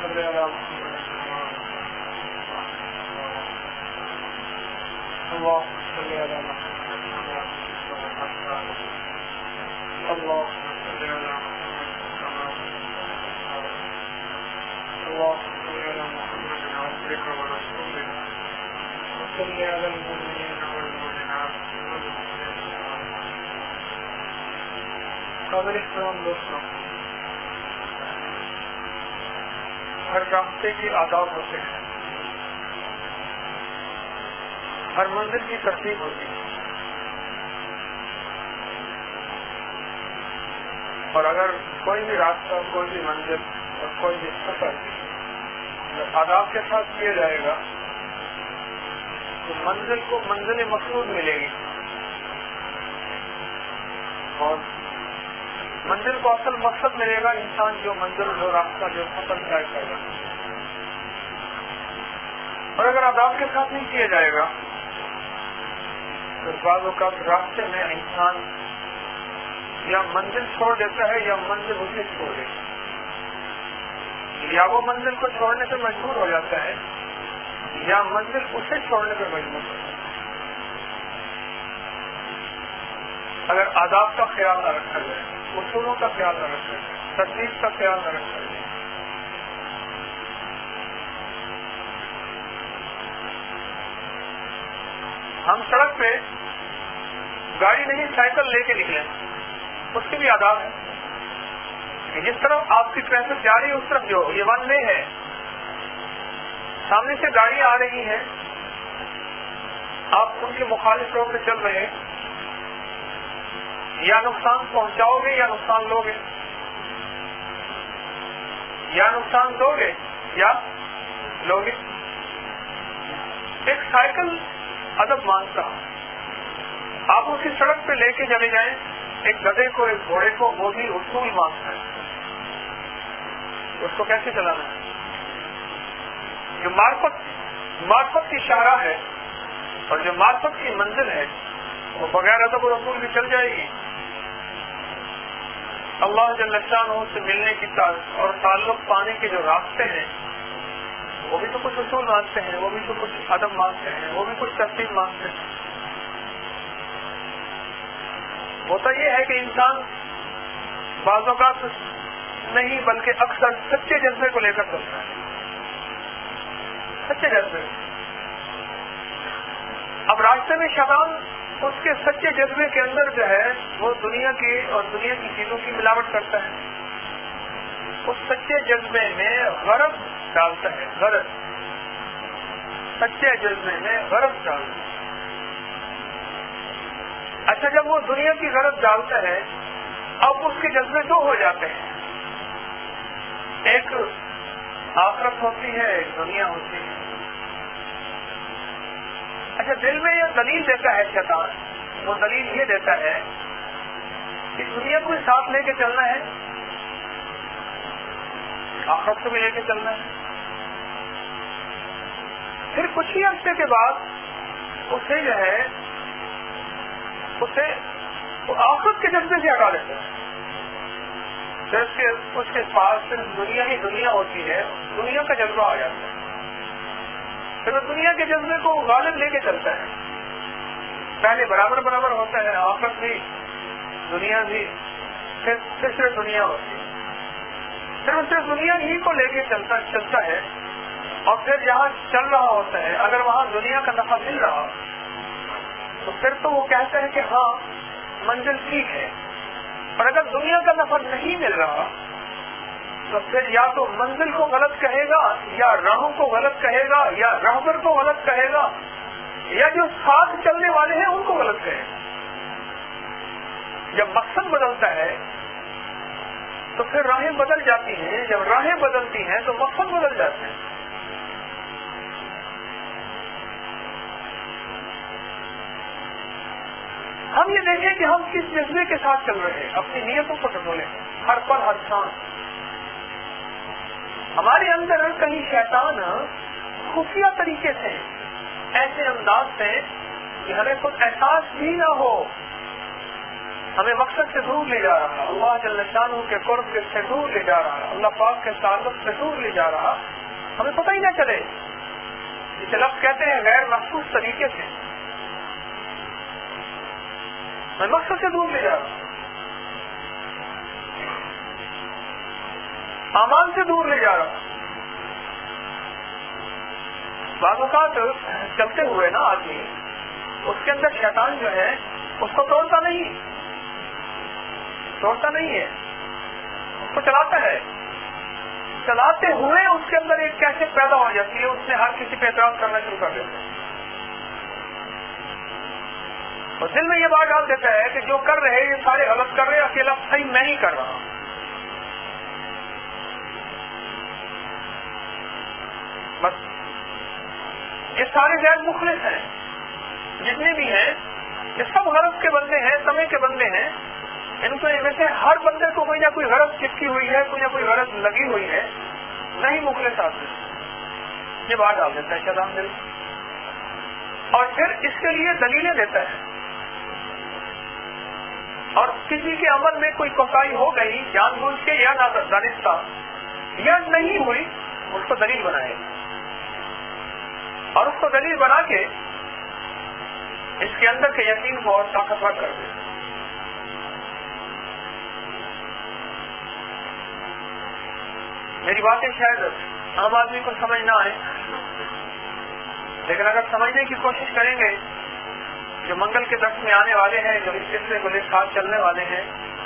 صل علی اللهم صل على محمد اللهم صل على اللهم صل على محمد عبدك ورسولك وصل على المؤمنين والمؤمنات. قابل احترام دوستوں، ہر راستے کے آداب ہوتے ہیں، ہر منزل کی ترتیب ہوتی ہے، اور اگر کوئی بھی راستہ، کوئی بھی منزل اور کوئی بھی سفر آداب کے ساتھ کیا جائے گا تو منزل کو منزل مقصود ملے گی، اور منزل کو اصل مقصد ملے گا انسان جو منزل، جو راستہ، جو سفر طے کرے گا. اور اگر آداب کے ساتھ نہیں کیا جائے گا تو بعض اوقات راستے میں انسان یا منزل چھوڑ دیتا ہے یا منزل اسے چھوڑ دیتا ہے، یا وہ منزل کو چھوڑنے پہ مجبور ہو جاتا ہے یا منزل اسے چھوڑنے پہ مجبور ہوتا ہے اگر آداب کا خیال نہ رکھا جائے، اصولوں کا خیال نہ رکھا جائے، ترتیب کا خیال نہ رکھا جائے. ہم سڑک پہ گاڑی نہیں سائیکل لے کے نکلے، اس کے بھی آداب ہیں کہ جس طرف آپ کی ٹریفک جا رہی ہے اس طرف جو یہ ون وے ہے، سامنے سے گاڑیاں آ رہی ہیں، آپ ان کے مخالف روڈ پہ چل رہے ہیں، یا نقصان پہنچاؤ گے یا نقصان لو گے، یا نقصان دو گے یا لو گے. ایک سائیکل ادب مانتا، آپ اسی سڑک پہ لے کے چلے جائیں، ایک گدھے کو، ایک گھوڑے کو، وہ بھی اصول مانگتا ہے، اس کو کیسے چلانا ہے. جو معرفت کی شاہراہ ہے اور جو معرفت کی منزل ہے وہ بغیر ادب و رسول بھی چل جائے گی. اللہ جل شانہ سے ملنے کی اور تعلق پانے کے جو راستے ہیں وہ بھی تو کچھ اصول مانگتے ہیں، وہ بھی تو کچھ ادب مانگتے ہیں، وہ بھی کچھ ترتیب مانگتے ہیں. ہوتا یہ ہے کہ انسان بعض اوقات نہیں بلکہ اکثر سچے جذبے کو لے کر چلتا ہے، سچے جذبے. اب راستے میں شیطان اس کے سچے جذبے کے اندر جو ہے وہ دنیا کی اور دنیا کی چیزوں کی ملاوٹ کرتا ہے، اس سچے جذبے میں غرض ڈالتا ہے، غرض، سچے جذبے میں غرض ڈالتا ہے. اچھا، جب وہ دنیا کی غرض ڈالتا ہے اب اس کے جذبے دو ہو جاتے ہیں، ایک آخرت ہوتی ہے، ایک دنیا ہوتی ہے. اچھا، دل میں یہ دلیل دیتا ہے شیطان، وہ دلیل یہ دیتا ہے کہ دنیا کو ساتھ لے کے چلنا ہے، آخرت کو بھی لے کے چلنا ہے. پھر کچھ ہی عرصے کے بعد اسے جو ہے اسے آخرت کے جذبے سے ہٹا دیتا ہے. پھر اس کے پاس صرف دنیا ہی دنیا ہوتی ہے، دنیا کا جذبہ آ جاتا ہے. پھر وہ دنیا کے جذبے کو غالب لے کے چلتا ہے. پہلے برابر برابر ہوتا ہے، آخرت بھی دنیا بھی، پھر صرف دنیا ہوتی ہے. صرف دنیا ہی کو لے کے چلتا ہے، اور پھر جہاں چل رہا ہوتا ہے اگر وہاں دنیا کا نفع مل رہا تو پھر تو وہ کہتا ہے کہ ہاں منزل ٹھیک ہے. اور اگر دنیا کا نفع نہیں مل رہا تو پھر یا تو منزل کو غلط کہے گا، یا راہوں کو غلط کہے گا، یا راہبر کو غلط کہے گا، یا جو ساتھ چلنے والے ہیں ان کو غلط کہے گا. جب مقصد بدلتا ہے تو پھر راہیں بدل جاتی ہیں، جب راہیں بدلتی ہیں تو مقصد بدل جاتے ہیں. ہم یہ دیکھیں کہ ہم کس جذبے کے ساتھ چل رہے ہیں، اپنی نیتوں کو ٹٹولیں ہر پل ہر شان. ہمارے اندر کہیں شیطان خفیہ طریقے سے، ایسے انداز سے کہ ہمیں خود احساس بھی نہ ہو، ہمیں مقصد سے دور لے جا رہا، اللہ جل شانہ کے قرب سے دور لے جا رہا، اللہ پاک کے تعلق سے دور لے جا رہا، ہمیں پتہ ہی نہ چلے. اسے لفظ کہتے ہیں غیر محسوس طریقے سے میں مقصد سے دور لے جا رہا، اعمال سے دور لے جا رہا. بعض اوقات چلتے ہوئے نا آدمی، اس کے اندر شیطان جو ہے اس کو توڑتا نہیں ہے، اس کو چلاتا ہے. چلاتے ہوئے اس کے اندر ایک کیفیت پیدا ہو جاتی ہے، اس نے ہر کسی پہ اعتراض کرنا شروع کر دیتا ہے اور دل میں یہ بات ڈال دیتا ہے کہ جو کر رہے یہ سارے غلط کر رہے، اکیلا صحیح میں ہی کر رہا ہوں. بس یہ سارے غیر مخلص ہیں، جتنے بھی ہیں یہ سب غرض کے بندے ہیں، سمے کے بندے ہیں. ان کو میں سے ہر بندے کو کوئی نہ کوئی غرض چپکی ہوئی ہے، کوئی نہ کوئی غرض لگی ہوئی ہے، نہیں مخلص آتے. یہ بات ڈال دیتا ہے شیطان دل، اور پھر اس کے لیے دلیلیں دیتا ہے. اور کسی کے عمل میں کوئی کوتاہی ہو گئی جان بوجھ کے یا نادانستہ یا نہیں ہوئی، اس کو دلیل بنائے اور اس کو دلیل بنا کے اس کے اندر کے یقین کو اور طاقتور کر دے. میری باتیں شاید عام آدمی کو سمجھ نہ آئے، لیکن اگر سمجھنے کی کوشش کریں گے، جو منگل کے درس میں آنے والے ہیں، جو اس سلسلے کو لے ساتھ چلنے والے ہیں،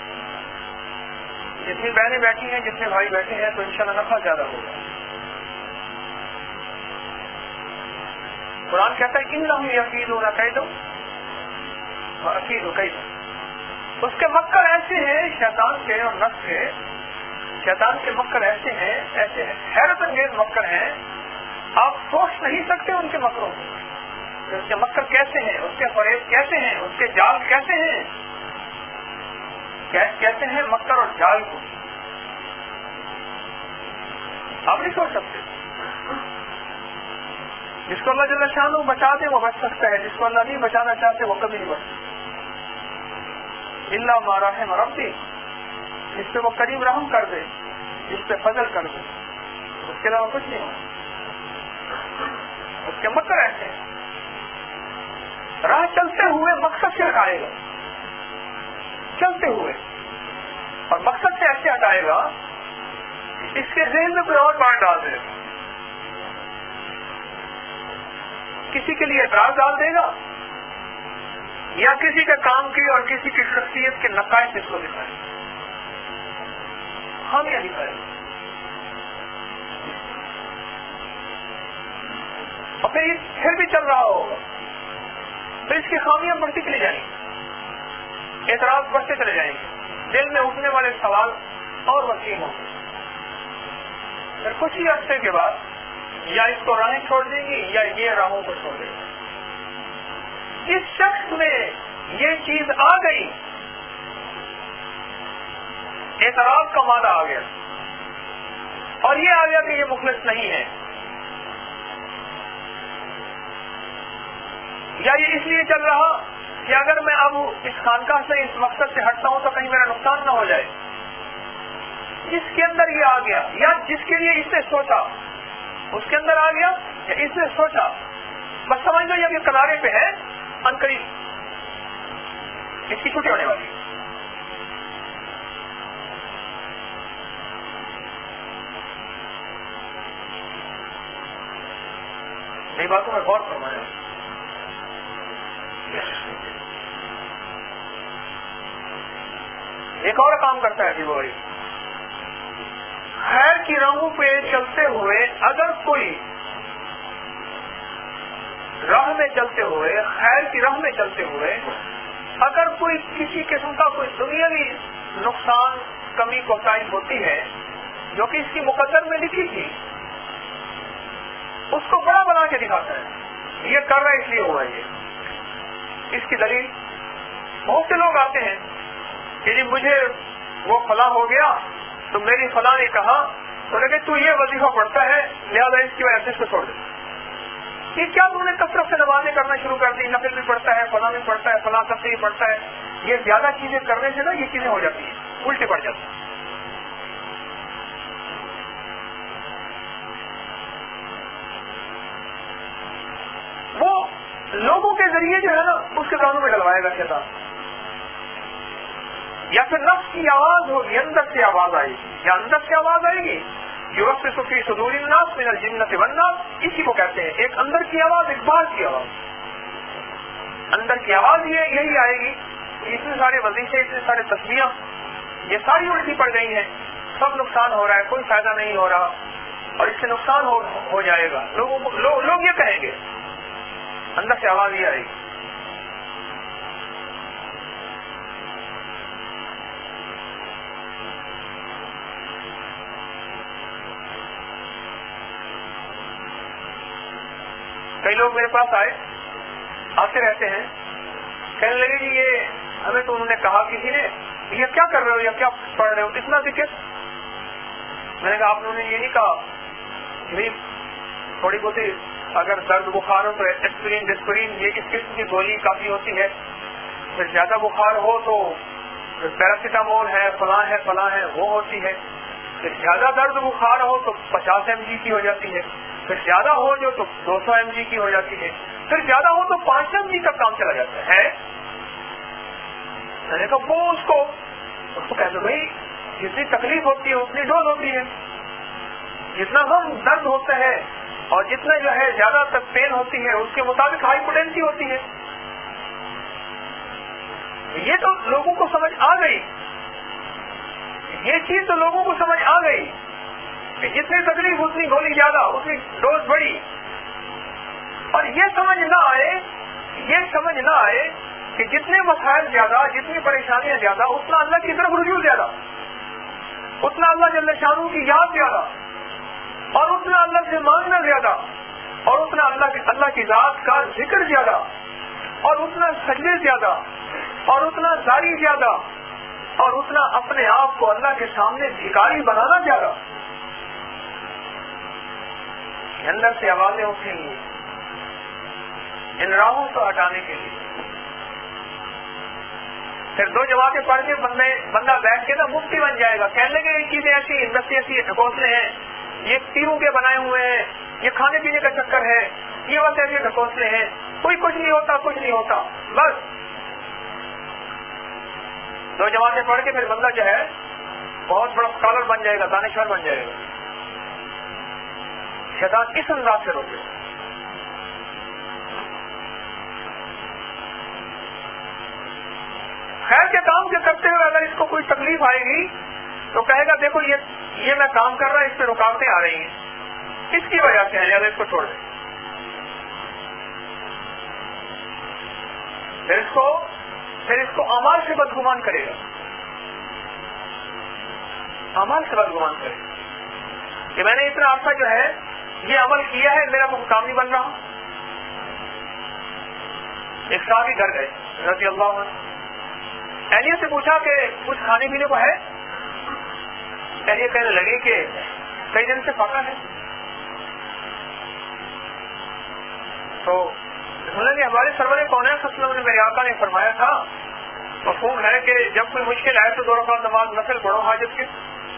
جتنی بہنیں بیٹھی ہیں، جتنے بھائی بیٹھے ہیں، تو انشاءاللہ نفع زیادہ ہوگا. قرآن کہتا ہے انہم یکیدون کیدا واکید کیدا. اس کے مکر ایسے ہیں شیطان کے اور نفس کے، شیطان کے مکر ایسے ہیں، ایسے حیرت انگیز مکر ہیں، آپ سوچ نہیں سکتے ان کے مکروں کو. اس کے مکر کیسے ہیں، اس کے فریب کیسے ہیں، اس کے جال کیسے ہیں. کہتے ہیں مکر اور جال کو آپ نہیں سوچ سکتے. جس کو اللہ جل شانہ بچا دے وہ بچ سکتا ہے، جس کو اللہ نہیں بچانا چاہتے وہ کبھی نہیں بچ سکتا. الا ما رحم ربی، جس پہ وہ کریم رحم کر دے، جس پہ فضل کر دے، اس کے علاوہ کچھ نہیں ہو. اس کے مکر ایسے راہ چلتے ہوئے مقصد سے ہٹائے گا، چلتے ہوئے، اور مقصد سے ایسے ہٹائے گا اس کے ذہن میں کوئی اور بات ڈال دے گا، کسی کے لیے اعتراض ڈال دے گا یا کسی کے کام کی اور کسی کی شخصیت کے نقائص اس کو دکھائے گا، خامیاں دکھائے گا. اور پھر بھی چل رہا ہوگا تو اس کی خامیاں بڑھتی چلی جائیں گی، اعتراض بڑھتے چلے جائیں گے، دل میں اٹھنے والے سوال اور وسیع ہوں گے. پھر کچھ ہی عرصے کے بعد یا اس کو راہیں چھوڑ دیں گی یا یہ راہوں کو چھوڑ دیں گی. جس شخص میں یہ چیز آ گئی، اعتراض کا مادہ آ گیا اور یہ آ گیا کہ یہ مخلص نہیں ہے، یا یہ اس لیے چل رہا کہ اگر میں اب اس خانقاہ سے اس مقصد سے ہٹتا ہوں تو کہیں میرا نقصان نہ ہو جائے. جس کے اندر یہ آ گیا یا جس کے لیے اس نے سوچا اس کے اندر آ گیا یا اس نے سوچا، بس سمجھ لو یہ کنارے پہ ہے، عنقریب اس کی چھٹی ہونے والی. نئی باتوں میں غور فرمایا. ایک اور کام کرتا ہے کہ وہ خیر کی راہوں پہ چلتے ہوئے، اگر کوئی راہ میں چلتے ہوئے، خیر کی راہ میں چلتے ہوئے اگر کوئی کسی قسم کا کوئی دنیاوی نقصان، کمی کوتاہی ہوتی ہے جو کہ اس کی مقدر میں لکھی تھی، اس کو بڑا بنا کے دکھاتا ہے، یہ کر رہا ہے اس لیے ہوا. یہ اس کی دلیل بہت سے لوگ آتے ہیں کہ جی مجھے وہ فلاں ہو گیا تو میری فلاں نے کہا تو لگے تو یہ وظیفہ پڑھتا ہے لہٰذا اس کی وجہ سے اس کو چھوڑ دے. یہ کیا تم نے کثرت سے نمازیں کرنا شروع کر دی، نفل بھی پڑھتا ہے، فلاں بھی پڑھتا ہے، فلاں سب سے ہی پڑھتا ہے، یہ زیادہ چیزیں کرنے سے نا یہ چیزیں ہو جاتی ہیں، الٹی پڑ جاتی ہیں. وہ لوگوں کے ذریعے جو ہے نا اس کے کانوں میں ڈلوائے گا شیطان، یا پھر نفس کی آواز ہوگی، اندر سے آواز آئے گی، یا اندر سے آواز آئے گی یوسوس فی صدور الناس من الجنۃ والناس، اسی کو کہتے ہیں ایک اندر کی آواز، ایک باہر کی آواز. اندر کی آواز یہی آئے گی، اتنے سارے وظیفے، اتنے سارے تسبیحاں یہ ساری الٹی پڑ گئی ہیں، سب نقصان ہو رہا ہے، کوئی فائدہ نہیں ہو رہا، اور اس سے نقصان ہو جائے گا. لوگ یہ کہیں گے، اندر سے آواز یہ آئے گی. کئی لوگ میرے پاس آتے رہتے ہیں، کہنے لگے کہ یہ ہمیں تو انہوں نے کہا کسی نے، یہ کیا کر رہے ہو یا کیا پڑھ رہے ہو اتنا ذکر. میں نے کہا آپ نے یہ نہیں کہا کہ تھوڑی بہت اگر درد بخار ہو تو ایسپرین ڈسپرین یہ اس قسم کی گولی کافی ہوتی ہے، پھر زیادہ بخار ہو تو پیراسیٹامول ہے، فلاں ہے وہ ہوتی ہے، پھر زیادہ درد بخار ہو تو 50 mg کی ہو جاتی ہے، پھر زیادہ ہو جو تو 200 mg کی ہو جاتی ہے، پھر زیادہ ہو تو 500 mg تک کام چلا جاتا ہے. میں نے کہا وہ اس کو کہتے بھائی جتنی تکلیف ہوتی ہے اتنی ڈوز ہوتی ہے، جتنا کم درد ہوتا ہے اور جتنا جو ہے زیادہ تک پین ہوتی ہے اس کے مطابق ہائی پوٹینسی ہوتی ہے. یہ تو لوگوں کو سمجھ آ گئی، یہ چیز تو لوگوں کو سمجھ آ گئی کہ جتنی تکلیف اتنی گولی زیادہ، اتنی ڈوز بڑی. اور یہ سمجھ نہ آئے کہ جتنے مسائل زیادہ، جتنی پریشانیاں زیادہ، اتنا اللہ کی طرف رجوع زیادہ، اتنا اللہ جل شانہ کی یاد زیادہ، اور اتنا اللہ سے مانگنا زیادہ، اور اتنا اللہ کی ذات کا ذکر زیادہ، اور اتنا سجدے زیادہ، اور اتنا زاری زیادہ، اور اتنا اپنے آپ کو اللہ کے سامنے بھکاری بنانا زیادہ. اندر سے آوازیں اٹھیں گی ان راہوں کو ہٹانے کے لیے. پھر 2 جماعتیں پڑھ کے بندہ بیٹھ کے نا مفتی بن جائے گا، کہنے لگے یہ چیزیں ایسی ڈھکوسلے ہیں، یہ پیروں کے بنائے ہوئے ہیں، یہ کھانے پینے کا چکر ہے، یہ بس ایسے ڈھکوسلے ہیں، کوئی کچھ نہیں ہوتا. بس 2 جماعتیں پڑھ کے پھر بندہ جو ہے بہت بڑا اسکالر بن جائے گا، دانشور بن جائے گا. شیطان اس انداز سے روکے. خیر کے کام کے کرتے ہوئے اگر اس کو کوئی تکلیف آئے گی تو کہے گا دیکھو یہ میں کام کر رہا، اس پہ رکاوٹیں آ رہی ہیں، اس کی وجہ سے ہے، اس کو چھوڑ دیں. پھر اس کو اعمال سے بدگمان کرے گا، اعمال سے بدگمان کرے گا کہ میں نے اتنا عرصہ جو ہے یہ عمل کیا ہے، میرا کوئی کام نہیں بن رہا. ایک صحابی گھر گئے رضی اللہ عنہ، اہلیہ سے پوچھا کہ کچھ کھانے پینے کو ہے؟ اہلیہ کہنے لگے کہ کئی دن سے پکا ہے. تو ہمارے سرور کونین صلی اللہ علیہ وسلم نے میرے آقا نے فرمایا تھا، مفہوم ہے کہ جب کوئی مشکل آئے تو 2 رکعت نماز نفل پڑھو حاجت کے.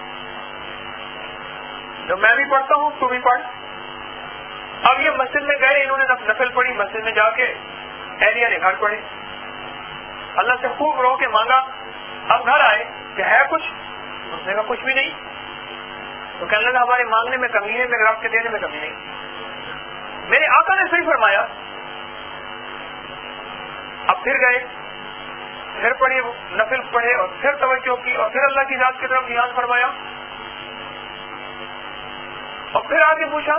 جب میں بھی پڑھتا ہوں تو بھی پڑھ. اب یہ مسجد میں گئے، انہوں نے نفل پڑھی، مسجد میں جا کے اہلیہ نے گھر پڑھی، اللہ سے خوب رو کے مانگا. اب گھر آئے کہ ہے کچھ؟ اس نے کہا کچھ بھی نہیں. تو کہنے لگا ہمارے مانگنے میں کمی ہے، میرے رب کے دینے میں کمی نہیں. میرے آقا نے صحیح فرمایا. اب پھر گئے، پھر پڑھے، نفل پڑھے، اور پھر توجہ کی، اور پھر اللہ کی ذات کی طرف دھیان فرمایا، اور پھر آگے پوچھا،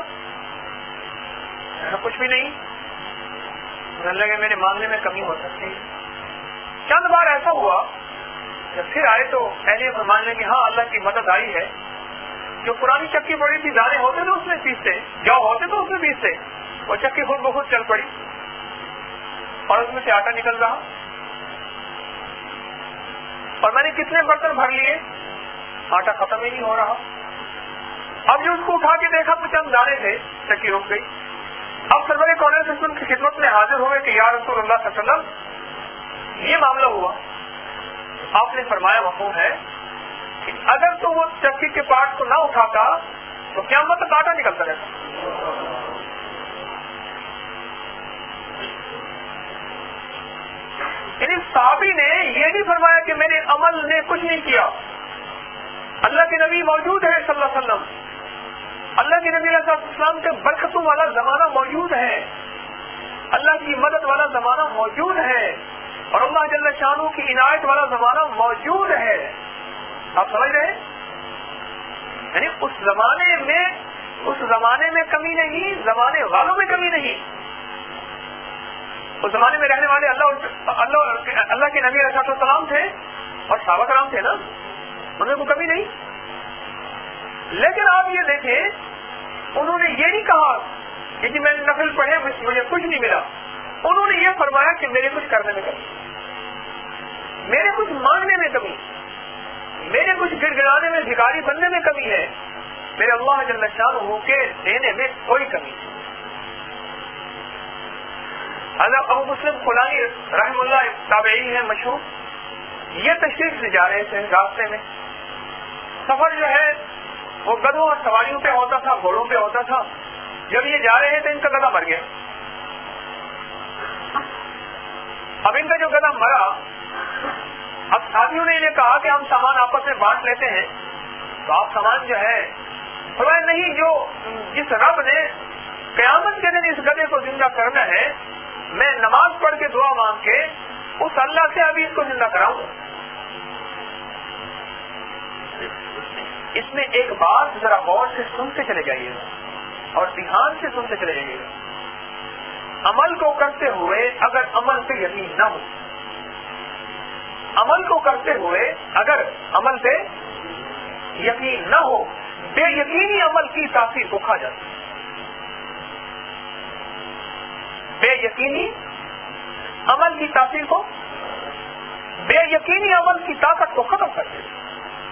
کچھ بھی نہیں. اللہ کہ میرے مانگنے میں کمی ہو سکتی ہے. چند بار ایسا ہوا جب پھر آئے تو اہلیہ فرمانے لگے ہاں اللہ کی مدد آئی ہے. جو پرانی چکی پڑی تھی، دانے ہوتے تو اس میں پیستے، جو ہوتے تو اس میں پیستے، وہ چکی خود بخود چل پڑی اور اس میں سے آٹا نکل رہا. اور میں نے کتنے برتن بھر لیے، آٹا ختم ہی نہیں ہو رہا. اب جو اس کو اٹھا کے دیکھا تو چند دانے تھے، چکی رک گئی. اب سرور کونین صلی اللہ علیہ وسلم کی خدمت میں حاضر ہوئے کہ یا رسول اللہ صلی اللہ علیہ وسلم یہ معاملہ ہوا. آپ نے فرمایا مفہوم ہے کہ اگر تو وہ چکی کے پارٹ کو نہ اٹھاتا تو قیامت تک کانٹا نکلتا رہتا. یعنی صحابی نے یہ نہیں فرمایا کہ میرے عمل نے کچھ نہیں کیا. اللہ کے نبی موجود ہے صلی اللہ علیہ وسلم, اللہ کے نبی علیہ السلام کے برکتوں والا زمانہ موجود ہے, اللہ کی مدد والا زمانہ موجود ہے, اور اللہ جل شانہ کی عنایت والا زمانہ موجود ہے. آپ سمجھ رہے ہیں؟ یعنی اس زمانے میں کمی نہیں, زمانے والوں میں کمی نہیں. اس زمانے میں رہنے والے اللہ کے نبی علیہ السلام تھے اور صحابہ کرام تھے نا, ان میں کوئی کمی نہیں. لیکن آپ یہ دیکھیں انہوں نے یہ نہیں کہا کہ جی میں نے نفل پڑھے مجھے کچھ نہیں ملا. انہوں نے یہ فرمایا کہ میرے کچھ کرنے میں کمی, میرے کچھ مانگنے میں کمی, میرے کچھ گڑ گڑانے میں بھکاری بننے میں کمی ہے, میرے اللہ جل شانہ کے دینے میں کوئی کمی نہیں. حضرت ابو مسلم خولانی رحم اللہ تابعی ہے مشہور, یہ تشریف سے جا رہے تھے راستے میں. سفر جو ہے وہ گدھوں اور سواریوں پہ ہوتا تھا, گھوڑوں پہ ہوتا تھا. جب یہ جا رہے تھے ان کا گدھا مر گیا. اب ان کا جو گدھا مرا, اب ساتھیوں نے انہیں کہا کہ ہم سامان آپس میں بانٹ لیتے ہیں, تو آپ سامان جو ہے فرمایا نہیں, جو جس رب نے قیامت کے دن اس گدھے کو زندہ کرنا ہے, میں نماز پڑھ کے دعا مانگ کے اس اللہ سے ابھی اس کو زندہ کراؤں گا. اس میں ایک بات ذرا غور سے سنتے چلے جائیے اور دھیان سے سنتے چلے جائیے گا. عمل کو کرتے ہوئے اگر عمل پہ یقین نہ ہو, عمل کو کرتے ہوئے اگر عمل پہ یقین نہ ہو, بے یقینی عمل کی تاثیر کو کھا جاتی ہے. بے یقینی عمل کی تاثیر کو, بے یقینی عمل کی طاقت کو ختم کر دیتی ہے.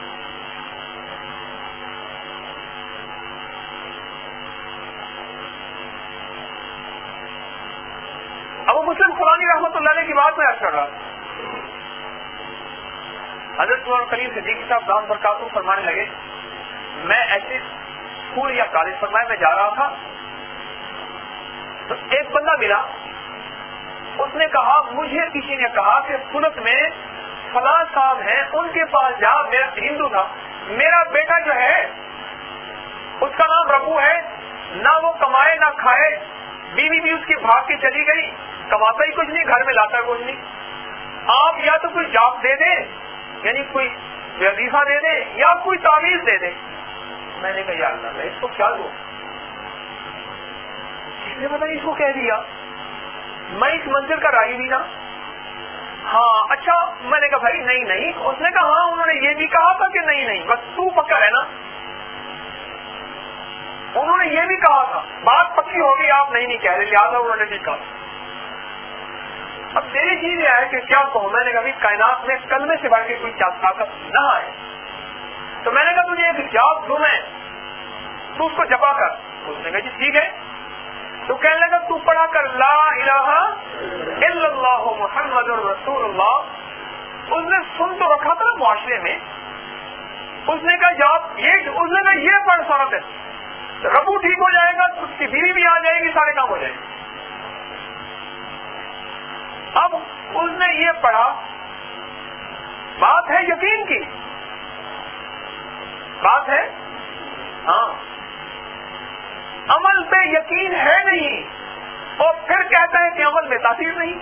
ابو مسلم خولانی رحمۃ اللہ علیہ کی بات میں عرض کر رہا تھا. حضرت عمر کریم صدیق صاحب دام برکاتہ فرمانے لگے, میں ایسے اسکول یا کالج فرمائے میں جا رہا تھا, تو ایک بندہ ملا, اس نے کہا مجھے کسی نے کہا کہ پولیس میں فلاں صاحب ہیں, ان کے پاس جا, میں ہندو تھا, میرا بیٹا جو ہے اس کا نام ربو ہے, نہ وہ کمائے نہ کھائے, بیوی بھی اس کی بھاگ کے چلی گئی, کماتا ہی کچھ نہیں, گھر میں لاتا کچھ نہیں. آپ یا تو کوئی جاب دے دیں, یعنی کوئی وظیفہ دے دیں, یا کوئی تعویذ دے دیں. میں نے کہا یا اللہ میں اس کو کیا دوں, اس نے پتہ نہیں اس کو کہہ دیا, میں اس منزل کا راہی بھی نا. ہاں اچھا, میں نے کہا بھائی نہیں نہیں. اس نے کہا ہاں انہوں نے یہ بھی کہا تھا کہ نہیں نہیں, بس تو پکا ہے نا. انہوں نے یہ بھی کہا تھا, بات پکی ہوگی, آپ نہیں کہہ رہے, لہٰذا انہوں نے بھی کہا. اب میری چیز یہ ہے کہ کیا کہوں, میں نے کبھی کائنات میں کلمے سے بڑھ کے کوئی طاقت نہ آئے, تو میں نے کہا تجھے ایک جاب دوں میں, تو اس کو جپا کر. اس نے کہا جی ٹھیک ہے. تو کہنے لگا تو پڑھا کر لا الہ الا اللہ محمد رسول اللہ. اس نے سن تو رکھا تھا نا معاشرے میں, اس نے کہا جاب یہ, اس نے کہا یہ پڑھ سارا دن, ربو ٹھیک ہو جائے گا, اس کی بیوی بھی آ جائے گی, سارے کام ہو جائیں گے. اب اس نے یہ پڑھا, بات ہے یقین کی, بات ہے ہاں, عمل پہ یقین ہے نہیں, اور پھر کہتا ہے کہ عمل میں تاثیر نہیں.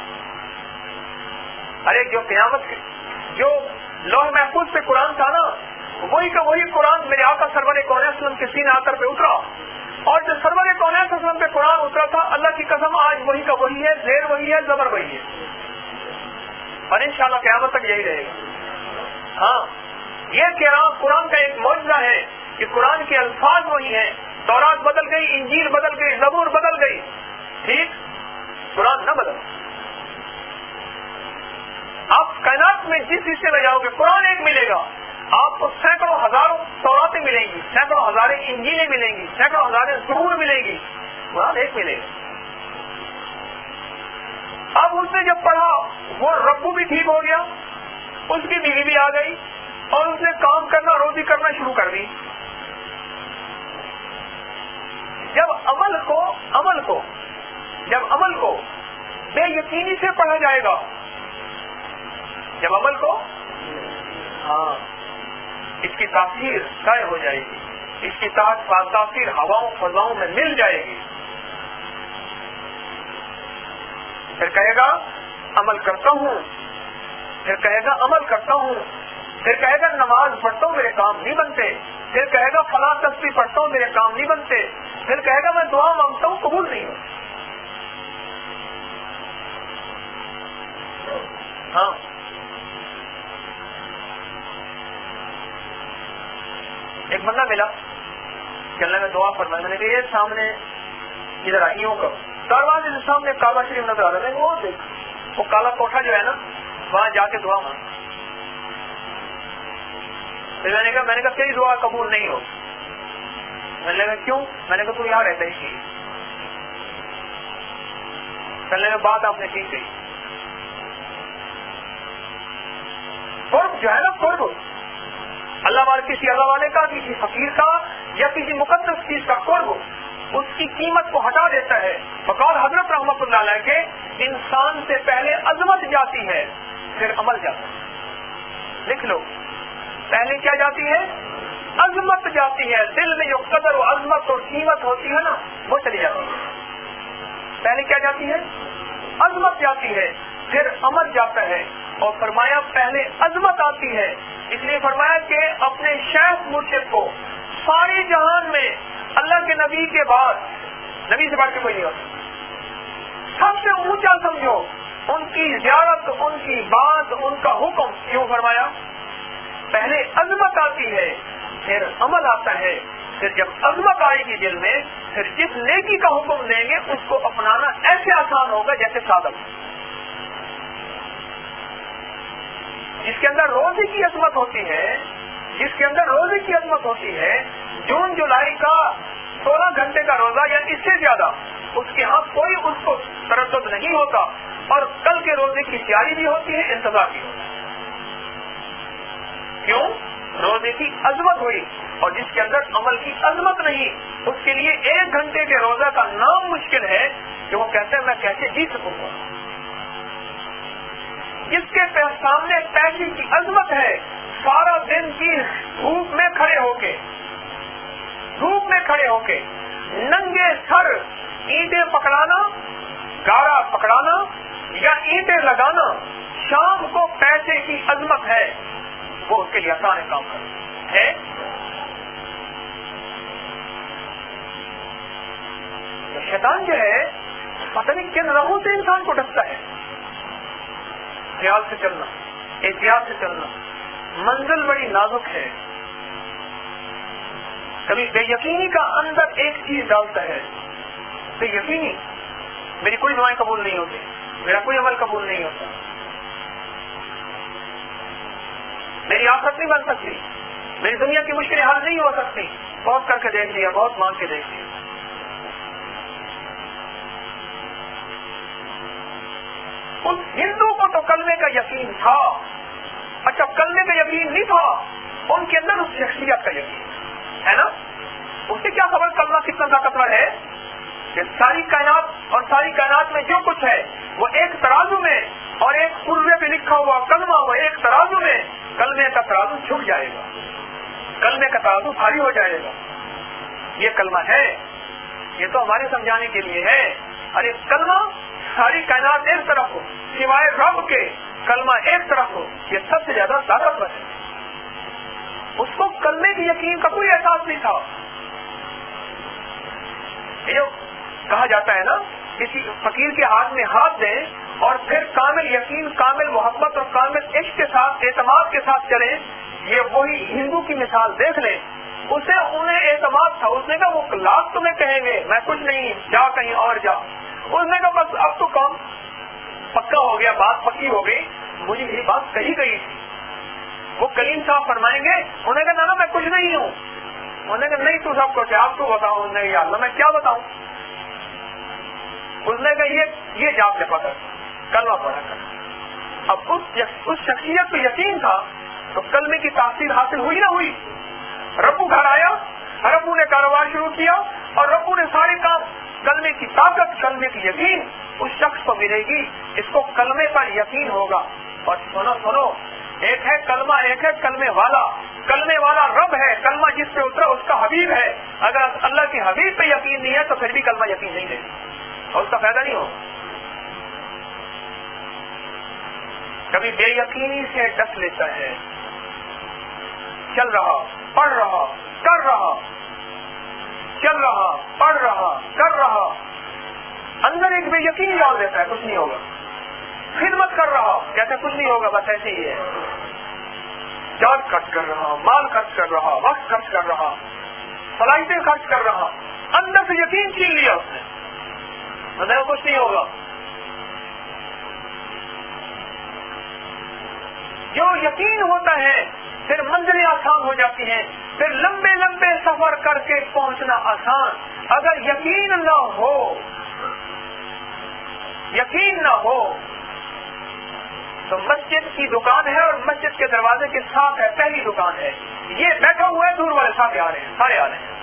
ارے جو قیامت جو لوح محفوظ پہ قرآن تھا نا, وہی کا وہی قرآن میرے آقا سرور کون وسلم کے سینہ آکر پہ اترا, اور جو سرور کون وسلم پہ قرآن اترا تھا, اللہ کی قسم آج وہی کا وہی ہے, زیر وہی ہے, زبر وہی ہے, اور انشاءاللہ قیامت تک یہی رہے گا. ہاں یہ قرآن کا ایک معجزہ ہے کہ قرآن کے الفاظ وہی ہیں. تورات بدل گئی, انجیل بدل گئی, زبور بدل گئی, ٹھیک, قرآن نہ بدل. آپ کائنات میں جس حصے میں جاؤ گے قرآن ایک ملے گا, آپ کو سینکڑوں ہزاروں توراتیں ملیں گی, سینکڑوں ہزاریں انجیلیں ملیں گی, سینکڑوں ہزاریں زبور ملیں گی, قرآن ایک ملے گا. اب اس نے جب پڑھا وہ ربو بھی ٹھیک ہو گیا, اس کی بیوی بھی آ گئی اور اس نے کام کرنا روزی کرنا شروع کر دی. جب عمل کو بے یقینی سے پڑھا جائے گا، جب عمل کو اس کی تاثیر طے ہو جائے گی، اس کی تاثیر ہواؤں فضاؤں میں مل جائے گی، پھر کہے گا عمل کرتا ہوں، پھر کہے گا عمل کرتا ہوں، پھر کہے گا نماز پڑھتا ہوں میرے کام نہیں بنتے، پھر کہے گا فلاں تسبیح پڑھتا ہوں میرے کام نہیں بنتے، پھر کہے گا میں دعا مانگتا ہوں قبول نہیں ہوتی. ہاں ایک بندہ ملا کہ اللہ میں دعا فرمائی. میں نے کہا یہ سامنے ادھر آئیوں کا دروازے سے سامنے کعبہ شریف نظر آ رہا ہے، وہ دیکھ وہ کالا کوٹھا جو ہے نا وہاں جا کے دعا مانگ. پھر میں نے کہا تیری دعا قبول نہیں ہو. میں نے کہا کیوں؟ میں نے کہا تو یہاں رہتا ہی چلنے میں بات آپ نے ٹھیک کہی. قرب جو ہے نا قرب اللہ والے کسی اللہ والے کا، کسی فقیر کا یا کسی مقدس چیز کا قرب اس کی قیمت کو ہٹا دیتا ہے. بقول حضرت رحمت اللہ علیہ کے انسان سے پہلے عظمت جاتی ہے پھر عمل جاتا ہے. لکھ لو، پہلے کیا جاتی ہے؟ عظمت جاتی ہے. دل میں جو قدر و عظمت اور قیمت ہوتی ہے نا وہ چلی جاتی ہے. پہلے کیا جاتی ہے؟ عظمت جاتی ہے، پھر عمل جاتا ہے. اور فرمایا پہلے عظمت آتی ہے، اس لیے فرمایا کہ اپنے شیخ مرشد کو ساری جہان میں اللہ کے نبی کے بعد، نبی سے بڑھ کے کوئی نہیں ہوتا، سب سے اونچا سمجھو. ان کی زیارت، ان کی بات، ان کا حکم. کیوں فرمایا؟ پہلے عظمت آتی ہے پھر عمل آتا ہے. پھر جب عظمت آئے گی دل میں، پھر جس نیکی کا حکم دیں گے اس کو اپنانا ایسے آسان ہوگا جیسے سادہ. جس کے اندر روزے کی عظمت ہوتی ہے، جون جولائی کا 16 گھنٹے کا روزہ یا اس سے زیادہ، اس کے ہاں کوئی اس کو تردد نہیں ہوتا، اور کل کے روزے کی تیاری بھی ہوتی ہے، انتظار بھی ہوتا ہے. کیوں؟ روزے کی عظمت ہوئی. اور جس کے اندر عمل کی عظمت نہیں، اس کے لیے 1 گھنٹے کے روزہ کا نام مشکل ہے کہ وہ کہتے ہیں میں کیسے جی سکوں گا. جس کے سامنے پیسے کی عظمت ہے، سارا دن کی دھوپ میں کھڑے ہو کے ننگے سر اینٹیں پکڑانا، گارا پکڑانا یا اینٹیں لگانا، شام کو پیسے کی عظمت ہے، وہ اس کے لیے آسان کام کرنا ہے. شیطان جو ہے پتہ نہیں کن رنگوں سے انسان کو ڈھکتا ہے. خیال سے چلنا، احتیاط سے چلنا. منزل بڑی نازک ہے. کبھی بے یقینی کا اندر ایک چیز ڈالتا ہے، بے یقینی میری کوئی دعائیں قبول نہیں ہوتی، میرا کوئی عمل قبول نہیں ہوتا، میری آفت نہیں بن سکتی، میری دنیا کی مشکلیں حل نہیں ہو سکتی. بہت کر کے دیکھ لیا، بہت مانگ کے دیکھ لیا. اس ہندو کو تو کلمے کا یقین تھا. اچھا کلمے کا یقین نہیں تھا، ان کے اندر اس شخصیت کا یقین ہے نا. اس سے کیا خبر کلمہ کتنا طاقتور ہے کہ ساری کائنات میں جو کچھ ہے وہ ایک ترازو میں، اور ایک پورے پہ لکھا ہوا کلمہ وہ ایک ترازو میں، کلمے کا ترازو جھک جائے گا، کلمے کا ترازو بھاری ہو جائے گا. یہ کلمہ ہے، یہ تو ہمارے سمجھانے کے لیے ہے. ارے کلمہ ساری کائنات ایک طرف ہو، سوائے رب کے کلمہ ایک طرف ہو، یہ سب سے زیادہ طاقتور ہے. اس کو کلمے کی یقین کا کوئی احساس نہیں تھا. یہ کہا جاتا ہے نا، کسی فقیر کے ہاتھ میں ہاتھ دیں اور پھر کامل یقین، کامل محبت اور کامل عشق کے ساتھ، اعتماد کے ساتھ چلیں. یہ وہی ہندو کی مثال دیکھ لیں. انہیں اعتماد تھا. اس نے کہا وہ لاکھ تمہیں کہیں گے میں کچھ نہیں، جا کہیں اور جا. اس نے کہا بس اب تو کام پکا ہو گیا، بات پکی ہو گئی، مجھے یہ بات کہی گئی تھی. وہ کلیم صاحب فرمائیں گے، انہوں نے کہا نا میں کچھ نہیں ہوں. انہوں نے کہا نہیں تو سب کچھ ہے، آپ کو بتاؤ. انہوں نے کہا یا اللہ میں کیا بتاؤں. اس نے کہا یہ جا کے پکڑ، کلمہ پڑھا کر. اب اس شخصیت پہ یقین تھا تو کلمے کی تاثیر حاصل ہوئی نہ ہوئی. ربو گھر آیا, ربو نے کاروبار شروع کیا اور ربو نے سارے کام. کلمے کی طاقت, کلمے کی یقین اس شخص کو ملے گی, اس کو کلمے پر یقین ہوگا. اور سنو, ایک ہے کلمہ, ایک ہے کلمے والا. کلمے والا رب ہے, کلمہ جس پہ اترا اس کا حبیب ہے. اگر اللہ کے حبیب پہ یقین نہیں ہے تو پھر بھی کلمہ یقین نہیں دے گی اور اس کا فائدہ نہیں ہوگا. کبھی بے یقینی سے ڈس لیتا ہے, چل رہا, پڑھ رہا, کر رہا, چل رہا, پڑھ رہا, کر رہا, اندر ایک بے یقینی ڈال دیتا ہے کچھ نہیں ہوگا. خدمت کر رہا, کہتا ہے کچھ نہیں ہوگا, بس ایسے ہی ہے. جان خرچ کر رہا, مال خرچ کر رہا, وقت خرچ کر رہا, صلاحیتیں خرچ کر رہا, اندر سے یقین چھین لیا اس نے, اندر کچھ نہیں ہوگا. جو یقین ہوتا ہے پھر منزلیں آسان ہو جاتی ہیں, پھر لمبے لمبے سفر کر کے پہنچنا آسان. اگر یقین نہ ہو, یقین نہ ہو تو مسجد کی دکان ہے اور مسجد کے دروازے کے ساتھ ہے, پہلی دکان ہے, یہ بیٹھا ہوا ہے, دور والے ساتھ آ رہے ہیں, سارے آ رہے ہیں.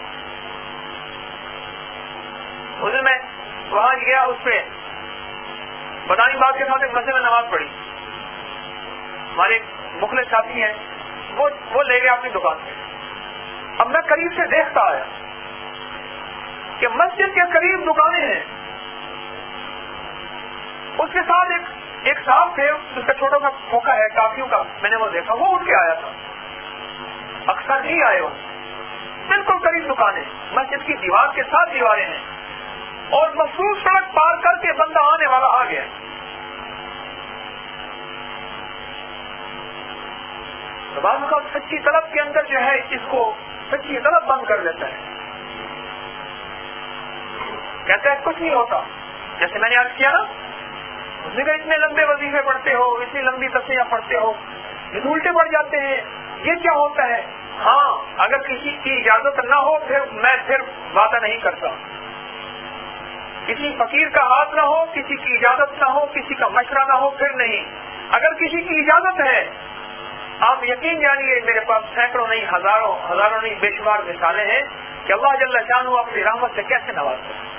اس میں وہاں گیا, اس پہ بدانی باغ کے ساتھ ایک مسجد میں نماز پڑھی. ہمارے مخلص ساتھی ہیں, وہ لے گئے اپنی دکان سے. اب میں قریب سے دیکھتا آیا کہ مسجد کے قریب دکانیں ہیں, اس کے ساتھ ایک صاحب تھے, اس کا چھوٹا سا کھوکھا ہے کافیوں کا, میں نے وہ دیکھا, وہ اٹھ کے آیا تھا. اکثر نہیں آئے وہ, بالکل قریب دکانیں, مسجد کی دیوار کے ساتھ دیواریں ہیں, اور مخصوص سڑک پار کر کے بندہ آنے والا آ گیا. بعض اوقات سچی طلب کے اندر جو ہے اس کو سچی طلب بند کر دیتا ہے, کہتا ہے کچھ نہیں ہوتا. جیسے میں نے آج کیا نا, اس نے کہا اتنے لمبے وظیفے پڑھتے ہو, اتنی لمبی تصویریں پڑھتے ہو, یہ الٹے پڑ جاتے ہیں, یہ کیا ہوتا ہے؟ ہاں, اگر کسی کی اجازت نہ ہو میں وعدہ نہیں کرتا. کسی فقیر کا ہاتھ نہ ہو, کسی کی اجازت نہ ہو, کسی کا مشورہ نہ ہو, پھر نہیں. اگر کسی کی اجازت ہے, آپ یقین جانیے میرے پاس سینکڑوں نہیں, ہزاروں نہیں, بے شمار مثالیں ہیں کہ اللہ جل شانہ اپنی رحمت سے کیسے نوازتا ہے.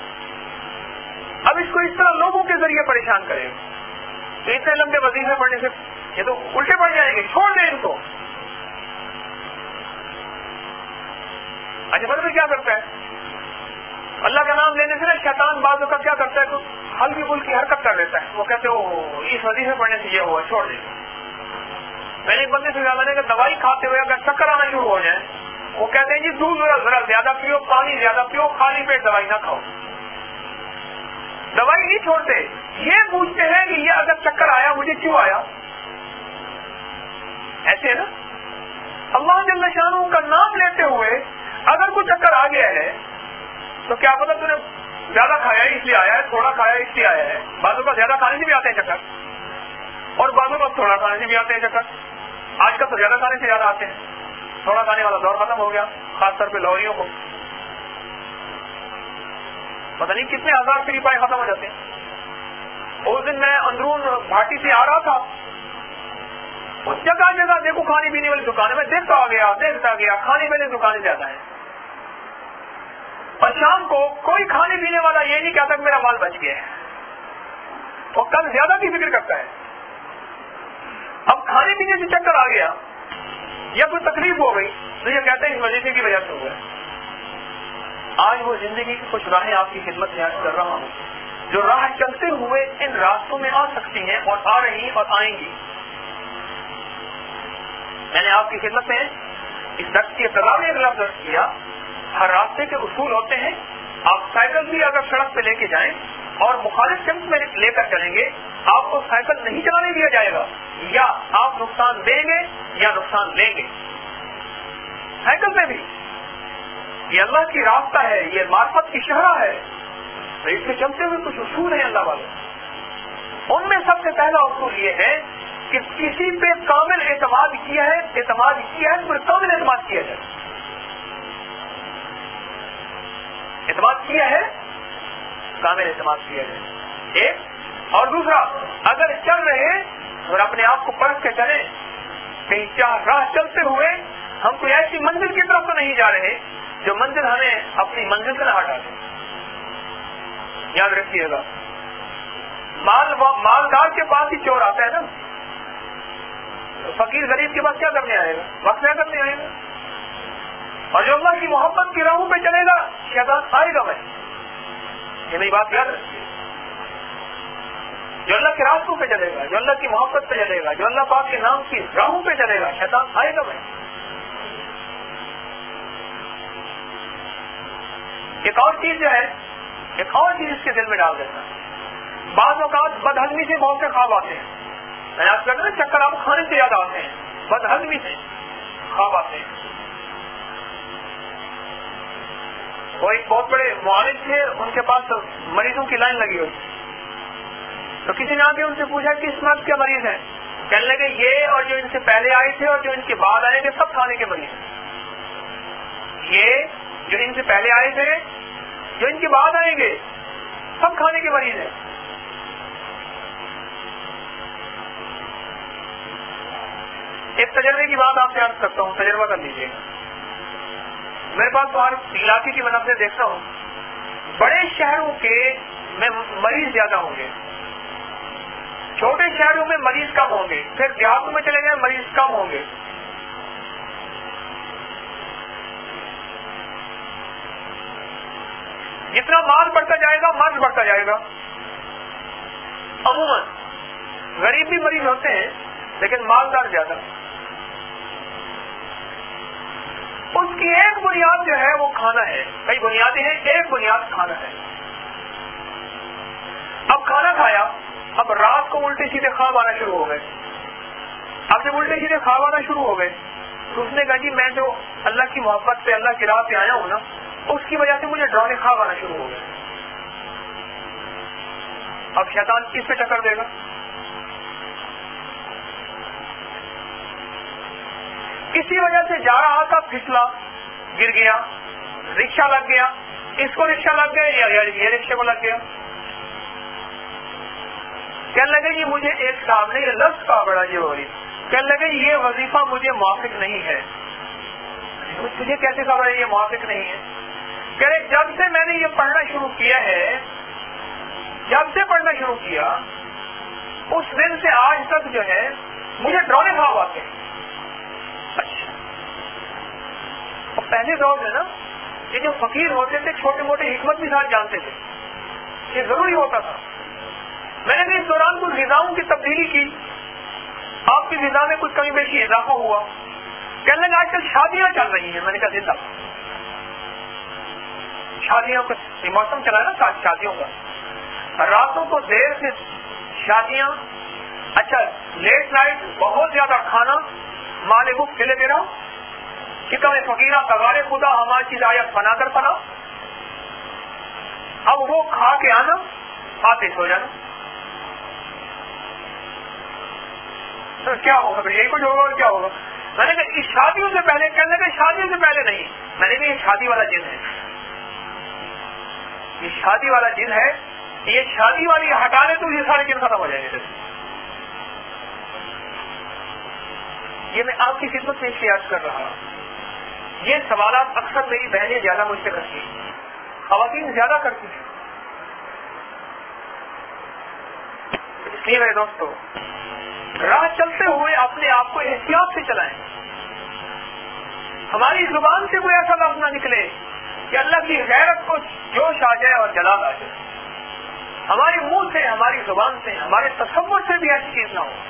اب اس کو اس طرح لوگوں کے ذریعے پریشان کرے, تو اتنے لمبے وظیفے پڑھنے سے یہ تو الٹے پڑ جائیں گے, چھوڑ دیں ان کو. اچھا پتہ کیا کرتا ہے, اللہ کا نام لینے سے نا شیطان بعضوں کا کیا کرتا ہے, کچھ ہلکی پھلکی حرکت کر دیتا ہے. وہ کہتے ہو اس وظیفے پڑھنے سے یہ ہوا, چھوڑ دیں. میں نے ایک بندے سے زیادہ کہ دوائی کھاتے ہوئے اگر چکر آنا شروع ہو جائے, وہ کہتے ہیں جی دودھ ذرا زیادہ پیو, پانی زیادہ پیو, خالی پیٹ دوائی نہ کھاؤ. دوائی نہیں چھوڑتے, یہ پوچھتے ہیں کہ یہ اگر چکر آیا مجھے کیوں آیا. ایسے نا اللہ جل شانہ کا نام لیتے ہوئے اگر کوئی چکر آ گیا ہے تو کیا پتا تم نے زیادہ کھایا ہے اس لیے آیا ہے, تھوڑا کھایا ہے اس لیے آیا ہے. بعضوں کا زیادہ کھانے سے بھی آتے ہیں چکر, اور بعضوں کا تھوڑا کھانے سے بھی آتے ہیں چکر. آج کل تو زیادہ کھانے سے زیادہ آتے ہیں, تھوڑا کھانے والا دور ختم ہو گیا, خاص طور پہ لوریوں کو. پتہ نہیں کتنے ہزار فری پائے ختم ہو جاتے ہیں. اس دن میں اندرون بھاٹی سے آ رہا تھا, اس جگہ جگہ دیکھو کھانے پینے والی دکانیں, میں دیکھتا گیا کھانے پینے کی دکانیں زیادہ ہیں. اور شام کو کوئی کھانے پینے والا یہ نہیں کہتا کہ میرا مال بچ گیا ہے, وہ کل زیادہ کی فکر کرتا ہے. اب کھانے پینے سے چکر آ گیا یا کوئی تکلیف ہو گئی تو یہ کہتے ہیں اس وجہ کی وجہ سے ہوا ہے. آج وہ زندگی کی کچھ راہیں آپ کی خدمت میں عرض کر رہا ہوں, جو راہ چلتے ہوئے ان راستوں میں آ سکتی ہیں اور آ رہی اور آئیں گی. میں نے آپ کی خدمت میں اس درس کی ابتدا میں ایک لفظ درج کیا, ہر راستے کے اصول ہوتے ہیں. آپ سائیکل بھی اگر سڑک پہ لے کے جائیں اور مخالف سمت میں لے کر چلیں گے, آپ کو سائیکل نہیں چلانے دیا جائے گا, یا آپ نقصان دیں گے یا نقصان لیں گے. سائیکل میں بھی یہ اللہ کی راستہ ہے, یہ معرفت کی شہرہ ہے, تو اس سے چلتے ہوئے کچھ اصول ہیں اللہ والے. ان میں سب سے پہلا اصول یہ ہے کہ کسی پہ کامل اعتماد کیا ہے اس پر کامل اعتماد کیا جائے. اعتماد کیا ہے, کامل اعتماد کیا جائے, ایک. اور دوسرا, اگر چل رہے اور اپنے آپ کو پرکھ کے چلیں کہ کیا راہ چلتے ہوئے ہم کوئی ایسی منزل کی طرف تو نہیں جا رہے جو منزل ہمیں اپنی منزل سے نہ ہٹا دے. یاد رکھیے گا مالدار کے پاس ہی چور آتا ہے نا, فقیر غریب کے پاس کیا کرنے آئے گا؟ وقت کیا کرنے آئے گا. اور جو اللہ کی محبت کی راہوں پہ چلے گا شیطان آئے گا. یہ میری بات یاد رکھیے. جو اللہ کے راستوں پہ چلے گا, جو اللہ کی محبت پہ چلے گا, جو اللہ پاک کے نام کی راہوں پہ چلے گا, شیطان آئے گا. ایک اور چیز جو ہے, ایک اور چیز اس کے دل میں ڈال دیتا ہے. بعض اوقات بدہضمی سے بہت سے خواب آتے ہیں. میں آپ کہتا ہوں چکر آپ کھانے سے یاد آتے ہیں, بدہضمی سے خواب آتے ہیں. وہ ایک بہت بڑے معالج تھے, ان کے پاس مریضوں کی لائن لگی ہوئی. تو کسی نے آ کے ان سے پوچھا کہ اس مرض کے مریض ہیں؟ کہنے لگے یہ اور جو ان سے پہلے آئے تھے اور جو ان کے بعد آئیں گے سب کھانے کے مریض ہیں. یہ جو ان سے پہلے آئے تھے, جو ان کے بعد آئیں گے سب کھانے کے مریض ہیں. ایک تجربے کی بات آپ سے عرض کرتا ہوں, تجربہ کر لیجیے. میرے پاس تو ہر علاقے کی منظر دیکھتا ہوں, بڑے شہروں کے میں مریض زیادہ ہوں گے, چھوٹے شہروں میں مریض کم ہوں گے, پھر دیہاتوں میں چلے گئے مریض کم ہوں گے. جتنا مال بڑھتا جائے گا مرض بڑھتا جائے گا. عموماً غریب بھی مریض ہوتے ہیں لیکن مالدار زیادہ. اس کی ایک بنیاد جو ہے وہ کھانا ہے. کئی بنیادیں ہیں, ایک بنیاد کھانا ہے. اب کھانا کھایا, اب رات کو الٹے سیدھے خواب آنا شروع ہو گئے. اب جب الٹے سیدھے خواب آنا شروع ہو گئے تو اس نے کہا جی میں جو اللہ کی محبت پہ اللہ کی راہ پہ آیا ہوں نا, اس کی وجہ سے مجھے ڈرانے خواب آنا شروع ہو گئے. اب شیطان کس پہ ٹکر دے گا؟ کسی وجہ سے جا رہا تھا, پھسلا, گر گیا, رکشہ لگ گیا, اس کو رکشہ لگ گیا یا یہ رکشے کو لگ گیا. کہنے لگے جی مجھے ایک صاحب نے یہ لفظ کہا بڑا یہ ہو رہی, کہنے لگے یہ وظیفہ مجھے موافق نہیں ہے. تجھے کیسے خبر ہے یہ موافق نہیں ہے؟ کہہ رہے جب سے میں نے یہ پڑھنا شروع کیا ہے, جب سے پڑھنا شروع کیا اس دن سے آج تک جو ہے مجھے ڈرانے خواب آتے ہیں. اچھا, اور پہلے دور میں نا یہ جو فقیر ہوتے تھے چھوٹے موٹے حکمت بھی ساتھ جانتے تھے, یہ ضروری ہوتا تھا. میں نے بھی اس دوران کچھ غذاؤں کی تبدیلی کی, آپ کی غذا میں کچھ کمی بیشی اضافہ ہوا. کہنے لگا آج کل شادیاں چل رہی ہیں. میں نے کہا زندہ شادیوں کا موسم چلا ہے نا, شادیوں کا, راتوں کو دیر سے شادیاں, اچھا لیٹ نائٹ بہت زیادہ کھانا, مالے کو کھلے دے رہا, کتنے فقیرہ تغارے خدا ہماری چیز آیا فنا کر پنا. اب وہ کھا کے آنا, آتے سو جانا. تو کیا ہوگا پھر, یہی کچھ ہوگا اور کیا ہوگا؟ میں نے کہا اس شادیوں سے پہلے, کہنے لگے شادیوں سے پہلے نہیں. میں نے کہا یہ شادی والا جن ہے, یہ شادی والا جن ہے, یہ شادی والی ہٹا لے تو یہ سارے جن ختم ہو جائیں گے. یہ میں آپ کی خدمت میں عرض کر رہا ہوں. یہ سوالات اکثر میری بہنیں زیادہ مجھ سے کرتی ہیں, خواتین زیادہ کرتی ہیں. اس لیے میرے دوستو, راہ چلتے ہوئے اپنے آپ کو احتیاط سے چلائیں. ہماری زبان سے کوئی ایسا لفظ نہ نکلے کہ اللہ کی غیرت کو جوش آ جائے اور جلال آ جائے. ہمارے منہ سے, ہماری زبان سے, ہمارے تصور سے بھی ایسی چیز نہ ہو.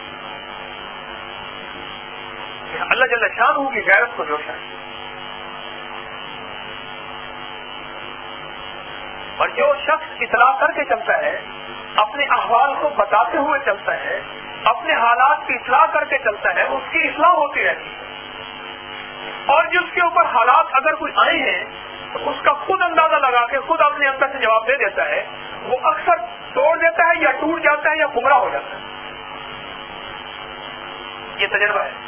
اللہ جل شانہ کی غیرت کو جوش آئے. اور جو شخص اطلاع کر کے چلتا ہے, اپنے احوال کو بتاتے ہوئے چلتا ہے, اپنے حالات کی اطلاع کر کے چلتا ہے, اس کی اصلاح ہوتی رہتی ہے. اور جس کے اوپر حالات اگر کوئی آئے ہیں تو اس کا خود اندازہ لگا کے خود اپنے اندر سے جواب دے دیتا ہے. وہ اکثر توڑ دیتا ہے یا ٹوٹ جاتا ہے یا گمراہ ہو جاتا ہے. یہ تجربہ ہے.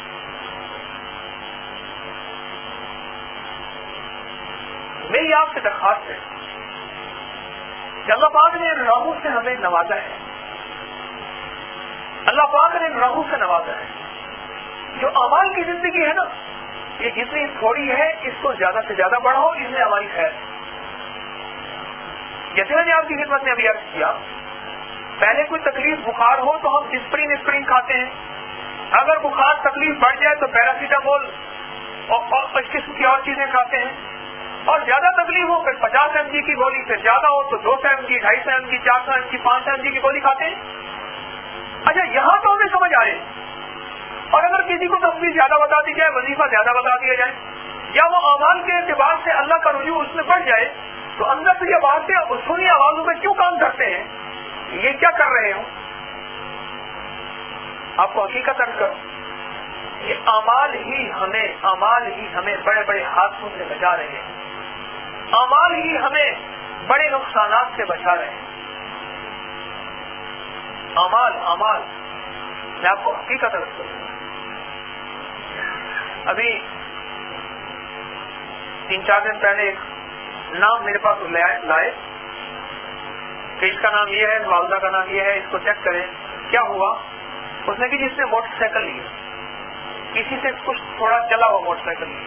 میری آپ سے درخواست ہے کہ اللہ پاک نے راہوں سے ہمیں نوازا ہے, اللہ پاک نے راہوں سے نوازا ہے. جو اعمال کی زندگی ہے نا، یہ جتنی تھوڑی ہے اس کو زیادہ سے زیادہ بڑھاؤ، اس میں ہماری خیر. جیسے میں نے آپ کی خدمت میں ابھی عرض کیا، پہلے کوئی تکلیف بخار ہو تو ہم اسپرین کھاتے ہیں. اگر بخار تکلیف بڑھ جائے تو پیراسیٹامول اور اس قسم کی اور چیزیں کھاتے ہیں. اور زیادہ تکلیف ہو پھر 50 mg کی گولی، پھر زیادہ ہو تو 200 mg، 250 mg، 400 mg، 500 mg کی گولی کھاتے ہیں. اچھا یہاں تو ہمیں سمجھ آئے. اور اگر کسی کو تصویر زیادہ بتا دی جائے، وظیفہ زیادہ بتا دیا جائے، یا وہ اعمال کے اعتبار سے اللہ کا رجوع اس میں بڑھ جائے، تو اندر سے یہ باتیں سنی آوازوں میں کیوں کام کرتے ہیں؟ یہ کیا کر رہے ہوں؟ آپ کو حقیقت عرض کرو، یہ اعمال ہی ہمیں بڑے بڑے حادثوں سے بچا رہے ہیں. اعمال ہی ہمیں بڑے نقصانات سے بچا رہے ہیں. اعمال میں آپ کو حقیقت عرض کروں. ابھی 3-4 دن پہلے ایک نام میرے پاس لائے کہ اس کا نام یہ ہے، والدہ کا نام یہ ہے، اس کو چیک کریں. کیا ہوا؟ اس نے کہ جس نے موٹر سائیکل لیا، کسی سے کچھ تھوڑا چلا ہوا موٹر سائیکل لیا،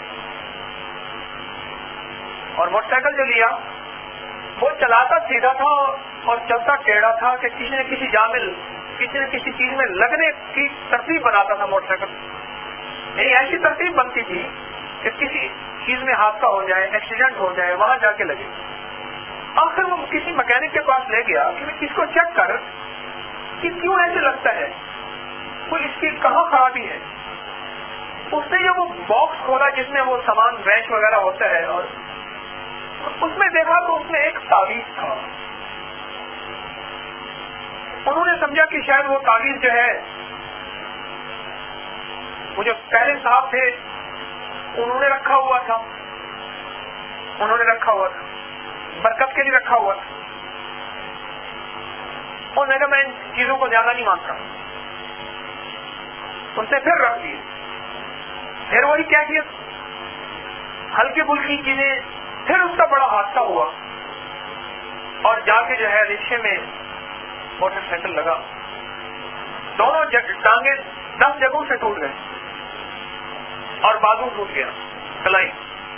اور موٹر سائیکل جو لیا وہ چلاتا سیدھا تھا اور چلتا ٹیڑھا تھا کہ کسی نہ کسی جامل، کسی نہ کسی چیز میں لگنے کی ترتیب بناتا تھا موٹر سائیکل. یعنی ایسی ترتیب بنتی تھی کہ کسی چیز میں حادثہ ہو جائے، ایکسیڈنٹ ہو جائے، وہاں جا کے لگے. آخر وہ کسی مکینک کے پاس لے گیا کہ اس کو چیک کر کہ کیوں ایسے لگتا ہے، کوئی اس کی کہاں خرابی ہے. اس نے جو وہ باکس کھولا جس میں وہ سامان رینچ وغیرہ ہوتا ہے، اور اس میں دیکھا تو اس میں ایک تعویذ تھا. انہوں نے سمجھا کہ شاید وہ تعویذ جو ہے، وہ جو پہلے صاحب تھے انہوں نے رکھا ہوا تھا، برکت کے لیے رکھا ہوا تھا. اور میں نے کہا میں ان چیزوں کو زیادہ نہیں مانتا. اس نے پھر رکھ دیے. پھر وہی کیفیت، ہلکی پھلکی چیزیں. پھر اس کا بڑا حادثہ ہوا اور جا کے جو ہے رکشے میں موٹر سائیکل لگا. دونوں ٹانگیں 10 جگہوں سے ٹوٹ گئے اور بازو ٹوٹ گیا، کلائی.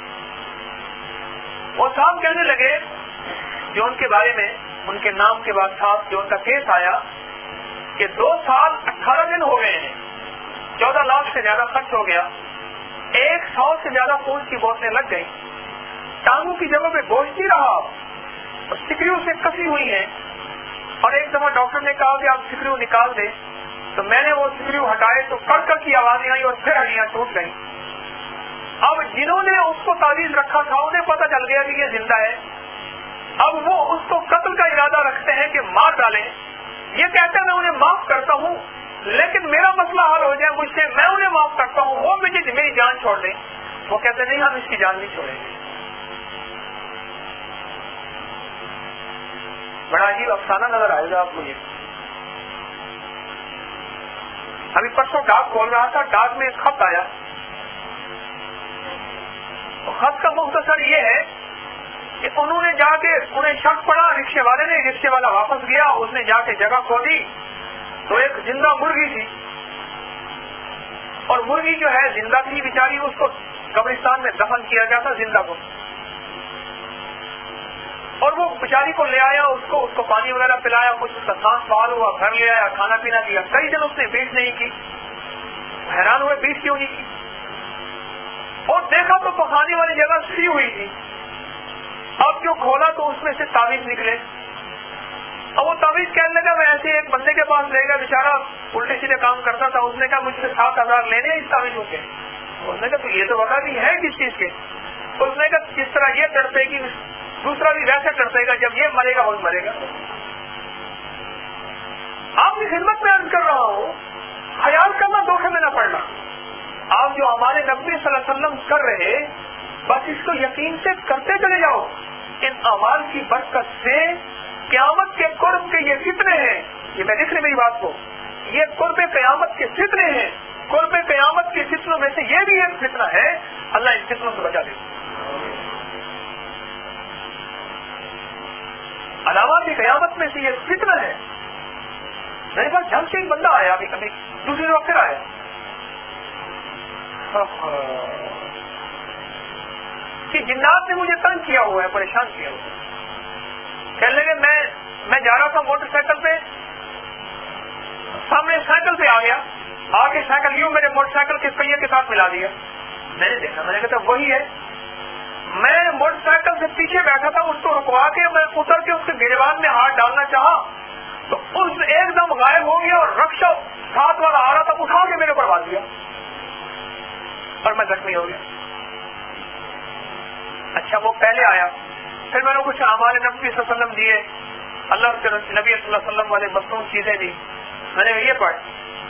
وہ صاحب کہنے لگے جو ان کے بارے میں ان کے نام کے بعد صاحب جو ان کا کیس آیا کہ 2 سال 18 دن ہو گئے ہیں، 14 لاکھ سے زیادہ خرچ ہو گیا، 100 سے زیادہ خون کی بوتلیں لگ گئی، ٹانگوں کی جگہ پہ گوشت نہیں رہا اور سکریوں سے کسی ہوئی ہیں. اور ایک دفعہ ڈاکٹر نے کہا کہ آپ سکریو نکال دیں، تو میں نے وہ سکریو ہٹائے تو کڑ کی آوازیں آئی اور پھر ہڈیاں ٹوٹ گئیں. اب جنہوں نے اس کو تعویذ رکھا تھا انہیں پتہ چل گیا کہ یہ زندہ ہے. اب وہ اس کو قتل کا ارادہ رکھتے ہیں کہ مار ڈالیں. یہ کہتے ہیں میں انہیں معاف کرتا ہوں لیکن میرا مسئلہ حل ہو جائے مجھ سے، میں انہیں معاف کرتا ہوں، وہ مجھے میری جان چھوڑ دیں. وہ کہتے نہیں ہم اس کی جان نہیں چھوڑیں گے. بڑا عجیب افسانہ نظر آئے گا آپ کو. یہ ابھی پرسوں ڈاک کھول رہا تھا، ڈاک میں ایک خط آیا. خط کا مختصر یہ ہے کہ انہوں نے جا کے انہیں شک پڑا رکشے والے نے، رکشے والا واپس گیا، اس نے جا کے جگہ کھودی تو ایک زندہ مرغی تھی، اور مرغی جو ہے زندہ تھی بیچاری، اس کو قبرستان میں دفن کیا گیا تھا زندہ کو. اور وہ بیچاری کو لے آیا، اس کو پانی وغیرہ پلایا، کچھ اس کا سانس بحال ہوا، گھر لے آیا، کھانا پینا دیا. کئی دن اس نے بیچ نہیں کی، حیران ہوئے بیچ کیوں نہیں کی. اور دیکھا تو پخانے والی جگہ سی ہوئی تھی. اب جو کھولا تو اس میں سے تعویذ نکلے. اب وہ تعویذ کہنے لگا میں ایسے ایک بندے کے پاس لے گا، بیچارہ الٹے سیدھے کام کرتا تھا. اس نے کہا مجھ سے 7,000 لینے اس تعویذوں کے. اس نے کہا تو یہ تو بتا بھی ہے کس چیز کے. اس نے کہا جس طرح یہ تڑپے گی دوسرا بھی ویسے تڑپے گا، جب یہ مرے گا وہ مرے گا. آپ کی خدمت میں عرض کر رہا ہوں، خیال کرنا دھوکے میں نہ پڑنا. آپ جو ہمارے نبی صلی اللہ علیہ وسلم کر رہے بس اس کو یقین سے کرتے چلے جاؤ. ان اعمال کی برکت سے قیامت کے قرب کے یہ فتنے ہیں. یہ میں لکھ رہی میری بات کو، یہ قرب قیامت کے فتنے ہیں. قرب قیامت کے فتنوں میں سے یہ بھی ایک فتنہ ہے. اللہ ان فتنوں سے بچا دے. علامات قیامت میں سے یہ فتنہ ہے میرے پاس جھنگ سے ایک بندہ آیا ابھی کبھی، دوسری دفعہ پھر آیا، کہ جنات نے مجھے تنگ کیا ہوا ہے، پریشان کیا ہوا ہے. کہنے لگے میں جا رہا تھا موٹر سائیکل پہ، سامنے سائیکل پہ آ گیا، آ کے سائیکل یوں میرے موٹر سائیکل کے پہیے کے ساتھ ملا دیا. میں نے دیکھا، میں نے کہا وہی ہے. میں موٹر سائیکل سے پیچھے بیٹھا تھا، اس کو رکوا کے میں اتر کے اس کے گریبان میں ہاتھ ڈالنا چاہا تو اس ایک دم غائب ہو گیا، اور رکشا ساتھ والا آ رہا تھا، اٹھا کے میرے اوپر مار دیا اور میں زخمی ہو گیا. اچھا وہ پہلے آیا، پھر میں نے کچھ اعمال نبی صلی اللہ علیہ وسلم دیے، اللہ کے نبی صلی اللہ علیہ وسلم والے مصنوع چیزیں دی، میں نے یہ پڑھ.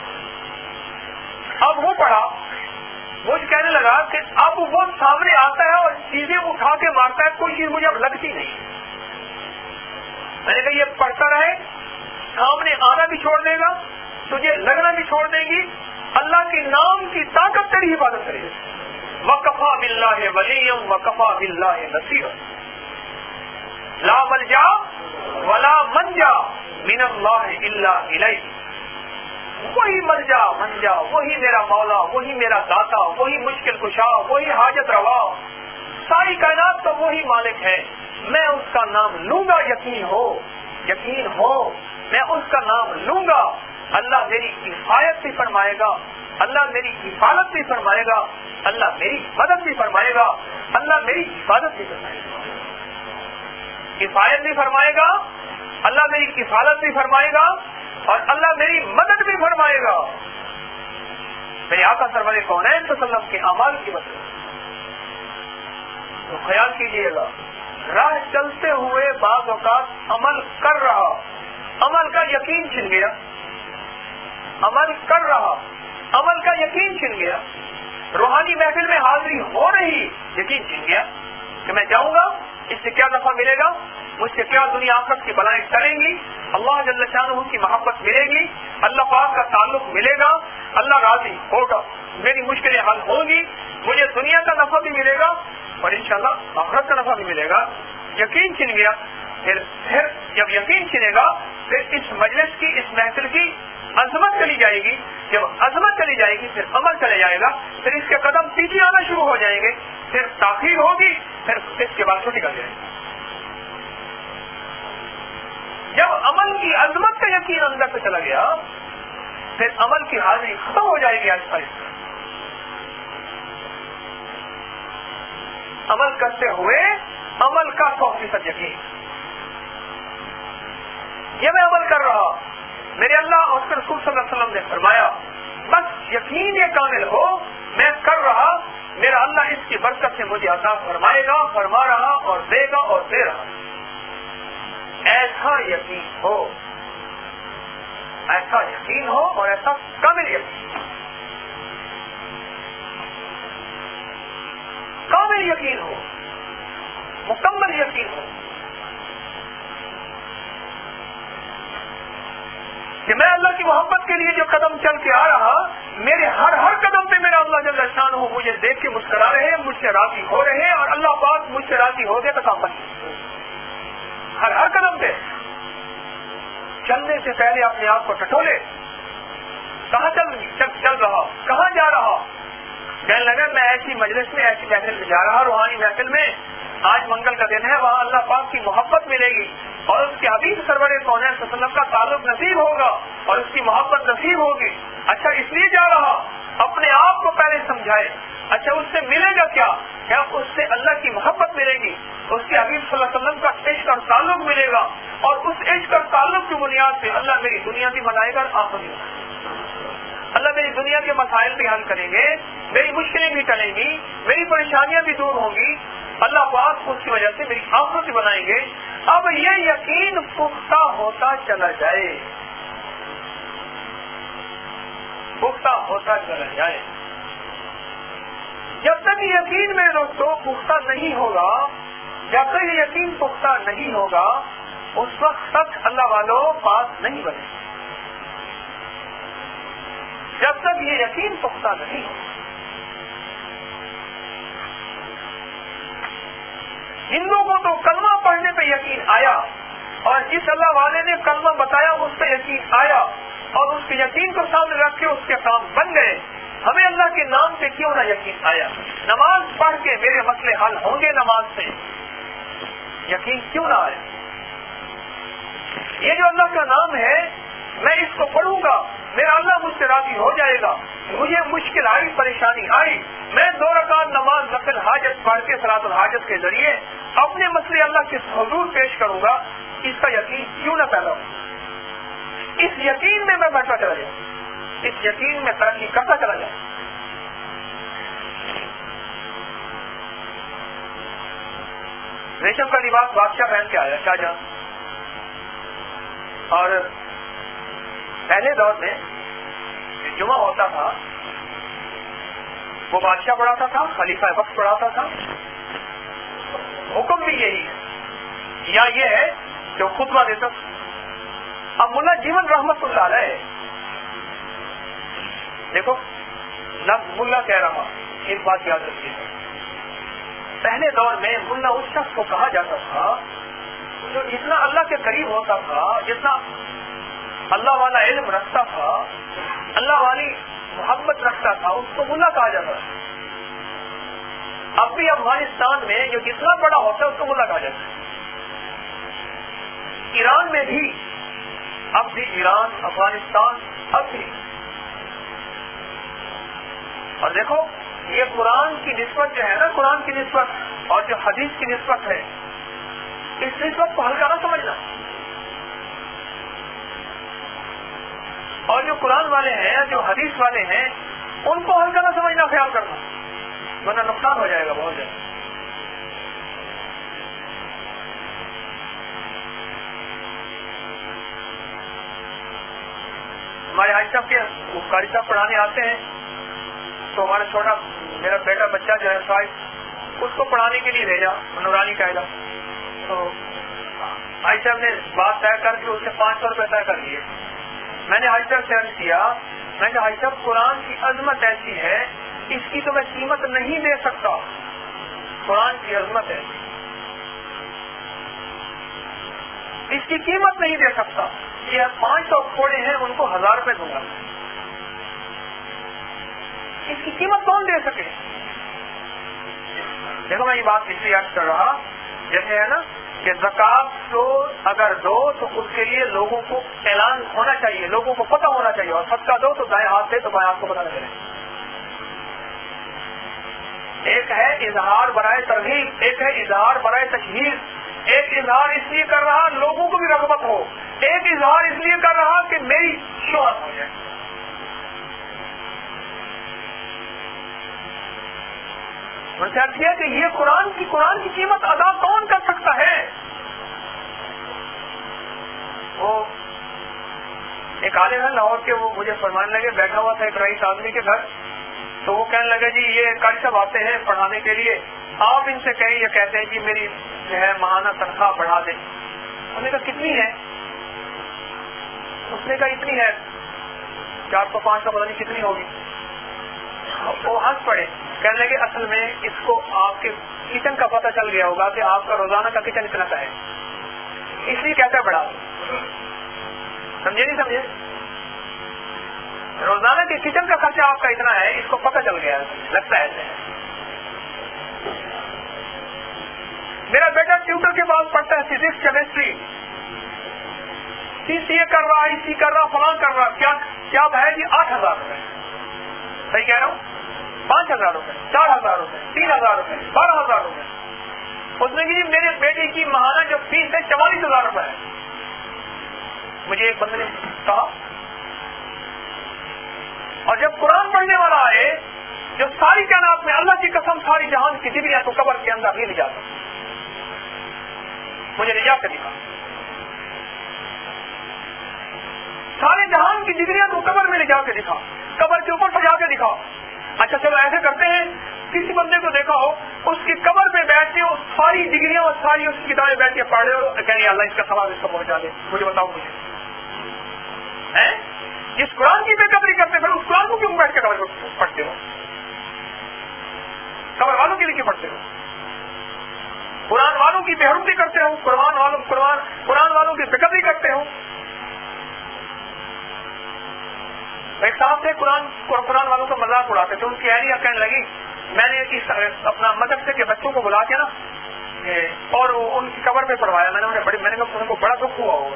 اب وہ پڑھا، وہ کہنے لگا کہ اب وہ سامنے آتا ہے اور چیزیں اٹھا کے مارتا ہے، کوئی چیز مجھے اب لگتی نہیں. میں نے کہا یہ پڑھتا رہے، سامنے آنا بھی چھوڑ دے گا، تجھے لگنا بھی چھوڑ دے گی، اللہ کے نام کی طاقت تیری حفاظت کرے گی. وَكَفَى بِاللَّهِ وَلِيًّا وَكَفَى بِاللَّهِ نَصِيرًا لَا مَلْجَأَ وَلَا مَنْجَأَ مِنَ اللَّهِ إِلَّا إِلَيْهِ. وہی منجا، وہی میرا مولا، وہی میرا داتا، وہی مشکل کشا، وہی حاجت روا، ساری کائنات کا وہی مالک ہے. میں اس کا نام لوں گا، یقین ہو میں اس کا نام لوں گا. اللہ میری کفایت بھی فرمائے گا، اللہ میری حفاظت بھی فرمائے گا، اللہ میری مدد بھی فرمائے گا، اللہ میری حفاظت بھی فرمائے گا. کفایت بھی فرمائے گا، اللہ میری کفالت بھی فرمائے گا، اور اللہ میری مدد بھی فرمائے گا. میرے آقا سرور کونین صلی اللہ علیہ وسلم کے اعمال کی وجہ سے. تو خیال کیجئے گا، راہ چلتے ہوئے بعض اوقات عمل کر رہا، عمل کا یقین چھن گیا، عمل کر رہا، عمل کا یقین چھن گیا. روحانی محفل میں حاضری ہو رہی، یقین چھن گیا کہ میں جاؤں گا، اس سے کیا نفع ملے گا، مجھ سے کیا دنیا آخرت کی بلائیں ٹلیں گی، اللہ جل شانہ کی محبت ملے گی، اللہ پاک کا تعلق ملے گا، اللہ راضی ہوگا، میری مشکلیں حل ہوں گی، مجھے دنیا کا نفع بھی ملے گا اور انشاءاللہ آخرت کا نفع بھی ملے گا. یقین چھن گیا. پھر جب یقین چھنے گا، پھر اس مجلس کی، اس محفل کی عظمت چلی جائے گی. جب عظمت چلی جائے گی پھر عمل چلے جائے گا، پھر اس کے قدم پیچھے آنا شروع ہو جائیں گے، پھر تاخیر ہوگی، پھر اس کے بعد چھوٹی کر جائے گی. جب عمل کی عظمت کا یقین اندر سے چلا گیا، پھر عمل کی حاضری ختم ہو جائے گی. آہستہ آہستہ عمل کرتے ہوئے عمل کا 100% یقین. یہ میں عمل کر رہا، میرے اللہ اور اس کے رسول صلی اللہ علیہ وسلم نے فرمایا، بس یقین یہ کامل ہو، میں کر رہا، میرا اللہ اس کی برکت سے مجھے عطا فرمائے گا، فرما رہا اور دے گا اور دے رہا. ایسا یقین ہو، ایسا یقین ہو اور ایسا کامل یقین، کامل یقین ہو، مکمل یقین ہو کہ میں اللہ کی محبت کے لیے جو قدم چل کے آ رہا، میرے ہر قدم پہ میرا اللہ جل شانہ مجھے دیکھ کے مسکرا رہے ہیں، مجھ سے راضی ہو رہے ہیں، اور اللہ پاک مجھ سے راضی ہو گئے تو کام بن. ہر قدم پہ چلنے سے پہلے اپنے آپ کو ٹٹولے، کہاں چل رہا، کہاں جا رہا. کہنے لگا میں ایسی مجلس میں، ایسی محفل میں جا رہا، روحانی محفل میں، آج منگل کا دن ہے، وہاں اللہ پاک کی محبت ملے گی اور اس کے حبیب سرور کونین صلی اللہ علیہ وسلم کا تعلق نصیب ہوگا اور اس کی محبت نصیب ہوگی. اچھا اس لیے جا رہا، اپنے آپ کو پہلے سمجھائے. اچھا اس سے ملے گا کیا اس سے اللہ کی محبت ملے گی، اس کے حبیب صلی اللہ علیہ وسلم کا عشق اور تعلق ملے گا، اور اس عشق اور تعلق کی بنیاد پہ اللہ میری دنیا بھی بنائے گا اور آخرت بھی بنائے گا. اللہ میری دنیا کے مسائل بھی حل کریں گے، میری مشکلیں بھی ٹلیں گی، میری پریشانیاں بھی دور ہوں گی، اللہ پاک اس کی وجہ سے میری آخرت بھی بنائیں گے. اب یہ یقین پختہ ہوتا چلا جائے، پختہ ہوتا چلا جائے. جب تک یہ یقین میرے دوستوں پختہ نہیں ہوگا، جب تک یہ یقین پختہ نہیں ہوگا، اس وقت تک اللہ والوں پاس نہیں بنے. جب تک یہ یقین پختہ نہیں ہوگا. ہندو کو تو کلمہ پڑھنے پہ یقین آیا، اور جس اللہ والے نے کلمہ بتایا اس پہ یقین آیا، اور اس کے یقین کو سامنے رکھ کے اس کے کام بن گئے. ہمیں اللہ کے نام پہ کیوں نہ یقین آیا؟ نماز پڑھ کے میرے مسئلے حل ہوں گے، نماز سے یقین کیوں نہ آیا؟ یہ جو اللہ کا نام ہے، میں اس کو پڑھوں گا، میرا اللہ مجھ سے راضی ہو جائے گا. مجھے مشکل آئی، پریشانی آئی، میں 2 رکعت نماز نفل حاجت پڑھ کے صلاۃ الحاجت کے ذریعے اپنے مسئلے اللہ کے حضور پیش کروں گا. اس کا یقین کیوں نہ پیدا ہو؟ اس یقین میں بڑھتا چلا جاؤں، اس یقین میں ترقی کرتا چلا جاؤں. ریشم کا لباس بادشاہ پہن کے آیا، شاہجہاں. اور پہلے دور میں جمعہ ہوتا تھا، وہ بادشاہ پڑھاتا تھا، خلیفہ وقت پڑھاتا تھا. حکم بھی یہی ہے، یا یہ ہے کہ وہ خطبہ دیتا. اب ملا جیون رحمت اللہ علیہ، دیکھو لفظ ملا کہہ رہا، ایک بات یاد رکھیے، پہلے دور میں ملا اس شخص کو کہا جاتا تھا جو جتنا اللہ کے قریب ہوتا تھا، جتنا اللہ والا علم رکھتا تھا، اللہ والی محبت رکھتا تھا، اس کو ملا کہا جاتا تھا. اب بھی افغانستان میں جو جتنا بڑا ہوتا ہے اس کو ملا کہا جاتا ہے. ایران میں بھی، اب بھی ایران، افغانستان، اب بھی. اور دیکھو یہ قرآن کی نسبت جو ہے نا، قرآن کی نسبت اور جو حدیث کی نسبت ہے، اس نسبت کو ہلکا نہ سمجھنا. اور جو قرآن والے ہیں، جو حدیث والے ہیں، ان کو ہلکا نہ سمجھنا، خیال کرنا، ورنہ نقصان ہو جائے گا بہت زیادہ. ہمارے حاجی صاحب کے قاری صاحب پڑھانے آتے ہیں، تو ہمارا چھوٹا میرا بیٹا بچہ جو ہے 5، اس کو پڑھانے کے لیے بھیجا، نورانی قاعدہ. تو حاجی صاحب نے بات طے کر کے اس سے 500 روپے طے کر لیے. میں نے حاجی صاحب سے عرض کیا، میں نے کہا حاجی صاحب قرآن کی عظمت ایسی ہے، اس کی تو میں قیمت نہیں دے سکتا. قرآن کی عظمت ہے، اس کی قیمت نہیں دے سکتا. یہ 500 کھوڑے ہیں، ان کو 1000 روپے دوں گا، اس کی قیمت کون دے سکے؟ دیکھو میں یہ بات اس لیے عرض کر رہا، جیسے ہے نا کہ زکات تو اگر دو تو اس کے لیے لوگوں کو اعلان ہونا چاہیے، لوگوں کو پتہ ہونا چاہیے. اور صدقہ دو تو دائیں ہاتھ سے، تو بائیں ہاتھ کو پتہ نہ چلے. ایک ہے اظہار برائے ترغیب، ایک ہے اظہار برائے تشہیر. ایک اظہار اس لیے کر رہا لوگوں کو بھی رغبت ہو، ایک اظہار اس لیے کر رہا کہ میری شہرت ہو جائے. میں نے کیا کہ یہ قرآن کی قیمت ادا کون کر سکتا ہے؟ وہ ایک عالم ہے لاہور کے، وہ مجھے فرمانے لگے، بیٹھا ہوا تھا ایک رئیس آدمی کے گھر، تو وہ کہنے لگے جی یہ قاری صاحب آتے ہیں پڑھانے کے لیے، آپ ان سے کہیں، یہ کہتے ہیں جی میری جو ہے ماہانہ تنخواہ بڑھا دیں. ہم نے کہا کتنی ہے؟ اس نے کہا اتنی ہے، 400-500 پتہ نہیں کتنی ہوگی. وہ ہنس پڑے، کہنے لگے اصل میں اس کو آپ کے کچن کا پتہ چل گیا ہوگا کہ آپ کا روزانہ کا کچن اتنا کا ہے، اس لیے کہتا ہے بڑھا. سمجھے نہیں سمجھے؟ روزانہ کے کچن کا خرچہ آپ کا اتنا ہے، اس کو پتہ چل گیا، لگتا ہے ایسے. میرا بیٹا ٹیوٹر کے بعد پڑھتا ہے فزکس، کیمسٹری، CCA کر رہا، IC کر رہا، فلاں کر رہا. کیا ہے جی 8000 روپے. صحیح کہہ رہا ہوں؟ 5000 روپے، 4000 روپے، 3000 روپے، 12000 روپے. اس نے جی میرے بیٹے کی ماہانہ جو فیس ہے 44000 روپے ہے. مجھے ایک بندے نے کہا، اور جب قرآن پڑھنے والا آئے جو ساری کائنات میں اللہ کی قسم ساری جہان کی ڈگریاں تو قبر کے اندر نہیں لے جاتا، مجھے لے جا کے دکھا. سارے جہان کی ڈگریاں تو قبر میں لے جا کے دکھا، قبر کے اوپر سجا کے دکھا. اچھا چلو ایسے کرتے ہیں، کسی بندے کو دیکھا ہو اس کی قبر پہ بیٹھ کے ساری ڈگریاں اور ساری اس کی کتابیں بیٹھ کے پڑھ رہے ہو، کہیں اللہ اس کا ثواب اس کو پہنچا دے. مجھے بتاؤ، مجھے جس قرآن کی بے قدری کرتے پھر اس قرآن کو کیوں بیٹھ کے قبر پڑھتے ہو؟ قبر والوں کے لیے کیوں پڑھتے ہو؟ قرآن والوں کی بے حرمتی کرتے ہو، قرآن والوں کی بے قدری کرتے ہو. ایک صاحب تھے قرآن والوں کا مذاق اڑاتے تھے. ان کی اہلیہ کہنے لگی میں نے اپنا مدرسے کے بچوں کو بلا کے نا اور ان کی قبر پہ پڑھوایا. میں نے کہا ان کو بڑا دکھ ہوا ہوگا.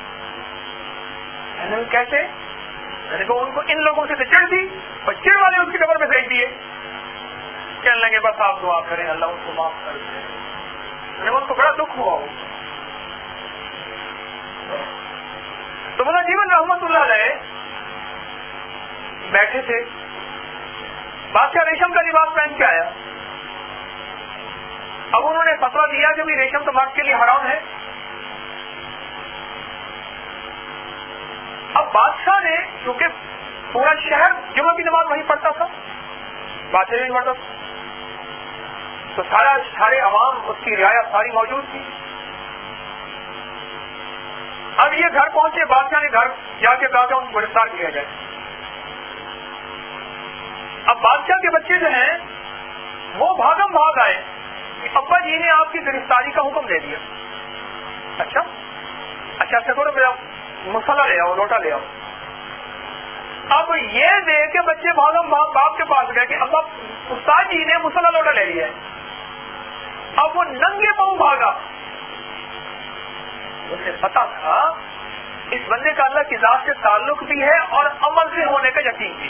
میں نے کیسے؟ میں نے کہا ان کو ان لوگوں سے چڑ دی اور چڑ والے ان کی قبر پہ بھیج دیے. کہنے لگے بس آپ دعا کریں اللہ ان کو معاف کر دے. میں نے کہا ان کو بڑا دکھ ہوا ہوگا. تو مولانا جیون رحمت اللہ علیہ بیٹھے تھے. بادشاہ ریشم کا لباس پہن کے آیا. اب انہوں نے فتویٰ دیا کہ ریشم تو مرد کے لیے حرام ہے. اب بادشاہ نے کیونکہ پورا شہر جمعہ کی نماز وہیں پڑھتا تھا, بادشاہ نہیں پڑھتا تھا, تو سارے عوام اس کی رعایا ساری موجود تھی. اب یہ گھر پہنچے, بادشاہ نے گھر جا کے کہا کہ ان کو گرفتار کیا جائے. اب بادشاہ کے بچے جو ہیں وہ بھاگم بھاگ آئے کہ ابا جی نے آپ کی گرفتاری کا حکم دے دیا. اچھا چھوڑو میرا مسئلہ لے آؤ, لوٹا لے آؤ. اب یہ دیکھ کے بچے بھاگم بھاگ باپ کے پاس گئے کہ ابا استاد جی نے مسئلہ لوٹا لے لیا ہے. اب وہ ننگے پاؤں بھاگا. اسے پتا تھا اس بندے کا اللہ کی ذات سے تعلق بھی ہے اور عمل سے ہونے کا یقین بھی.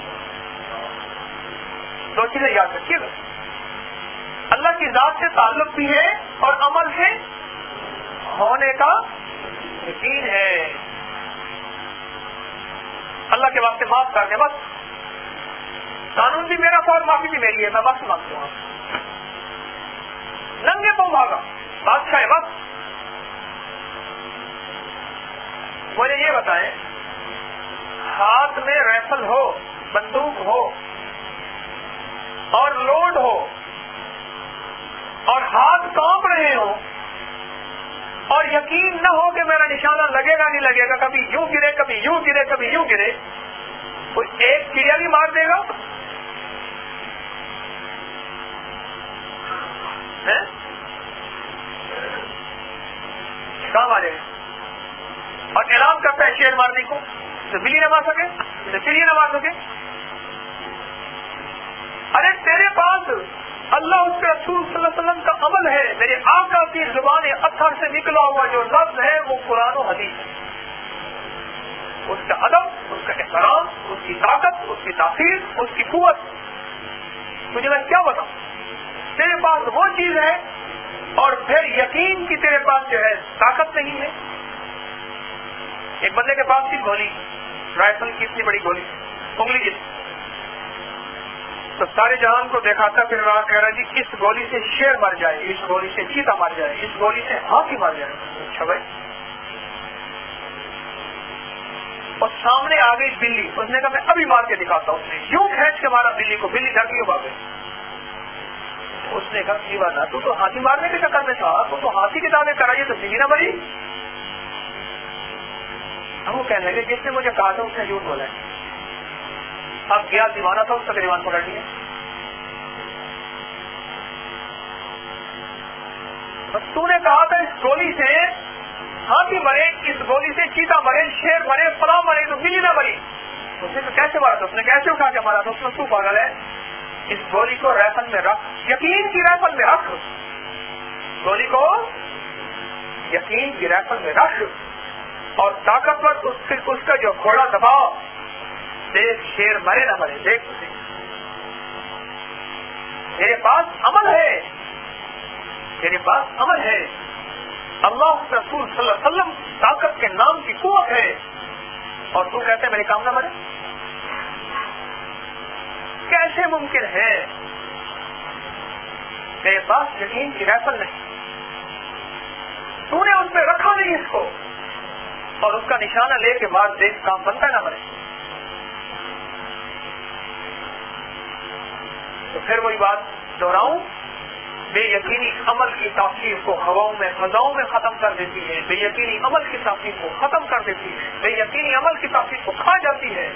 دو چیزیں یاد رکھیے گا, اللہ کی ذات سے تعلق بھی ہے اور عمل سے ہونے کا یقین ہے. اللہ کے واسطے معاف کر دیں, بس قانون بھی میرا تھا اور معافی بھی میری ہے, میں معافی مانگتا ہوں. ننگے پاؤں بھاگا بادشاہ ہے. بس مجھے یہ بتائیں, ہاتھ میں رائفل ہو, بندوق ہو اور لوڈ ہو اور ہاتھ کانپ رہے ہوں اور یقین نہ ہو کہ میرا نشانہ لگے گا نہیں لگے گا, کبھی یوں گرے کبھی یوں گرے کبھی یوں گرے, کوئی ایک چڑیا بھی مار دے گا. کہاں مارے گا؟ اور اعلان کرتا ہے شیر مارنے کو, تو بلی نہ مار سکے, تو چڑیا نہ مار سکے. ارے تیرے پاس اللہ اس کے رسول صلی اللہ علیہ وسلم کا عمل ہے, میرے آقا کی زبان اطہر سے نکلا ہوا جو لفظ ہے وہ قرآن و حدیث ہے. اس کا ادب, اس کا احترام, اس کی طاقت, اس کی تاثیر, اس کی قوت, تجھے میں کیا بتاؤں. تیرے پاس وہ چیز ہے اور پھر یقین کی تیرے پاس جو ہے طاقت نہیں ہے. ایک بندے کے پاس تھی گولی, رائفل کی اتنی بڑی گولی, انگلی جتنی. تو سارے جہان کو دکھاتا پھر رہا, کہہ رہا جی اس گولی سے شیر مر جائے, اس گولی سے چیتا مر جائے, اس گولی سے ہاتھی مر جائے. اچھا بھائی. اور سامنے آ گئی بلی, اس نے کہا میں ابھی مار کے دکھاتا ہوں. اس نے یوں کھینچ کے مارا بلی کو, بلی ڈر کے بھاگ گئی. اس نے کہا کی بات ہے, تو ہاتھی مارنے کے چکر میں تھا, تو ہاتھی کے دعوے کرائیے تو بلی نہ مری. ہم وہ کہنے لگے جس نے مجھے کہا تھا اس نے جھوٹ بولا ہے. اب گیا دیوانہ تھا, اس کا گریبان پکڑ لیا. تو نے کہا تھا اس گولی سے ہاتھی مرے, اس گولی سے چیتا مرے, شیر مرے, فلاں مرے, تو بلی نہ مری. اس نے کیسے مارا تھا, اس نے کیسے اٹھا کے مارا تھا. اس میں تو پاگل ہے, اس گولی کو رائفل میں رکھ, یقین کی رائفل میں رکھ, گولی کو یقین کی رائفل میں رکھ اور طاقتور اس کا جو گھوڑا دباؤ, دیکھ شیر مرے نہ مرے. دیکھ میرے پاس عمل ہے, میرے پاس عمل ہے. اللہ رسول صلی اللہ علیہ وسلم طاقت کے نام کی قوت ہے, اور تو کہتے ہیں میرے کام نہ مرے. کیسے ممکن ہے؟ میرے پاس یقین کی رائفل نہیں, تو نے اس پہ رکھا نہیں اس کو, اور اس کا نشانہ لے کے بعد دیکھ کام بنتا نہ مرے. تو پھر وہی بات دہراؤں, بے یقینی عمل کی تاثیر کو ہواؤں میں فضاؤں میں ختم کر دیتی ہے, بے یقینی عمل کی تاثیر کو ختم کر دیتی ہے, بے یقینی عمل کی تاثیر کو کھا جاتی ہے.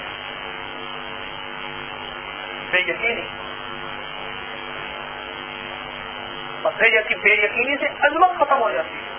بے یقینی اور بے یقینی سے عظمت ختم ہو جاتی ہے.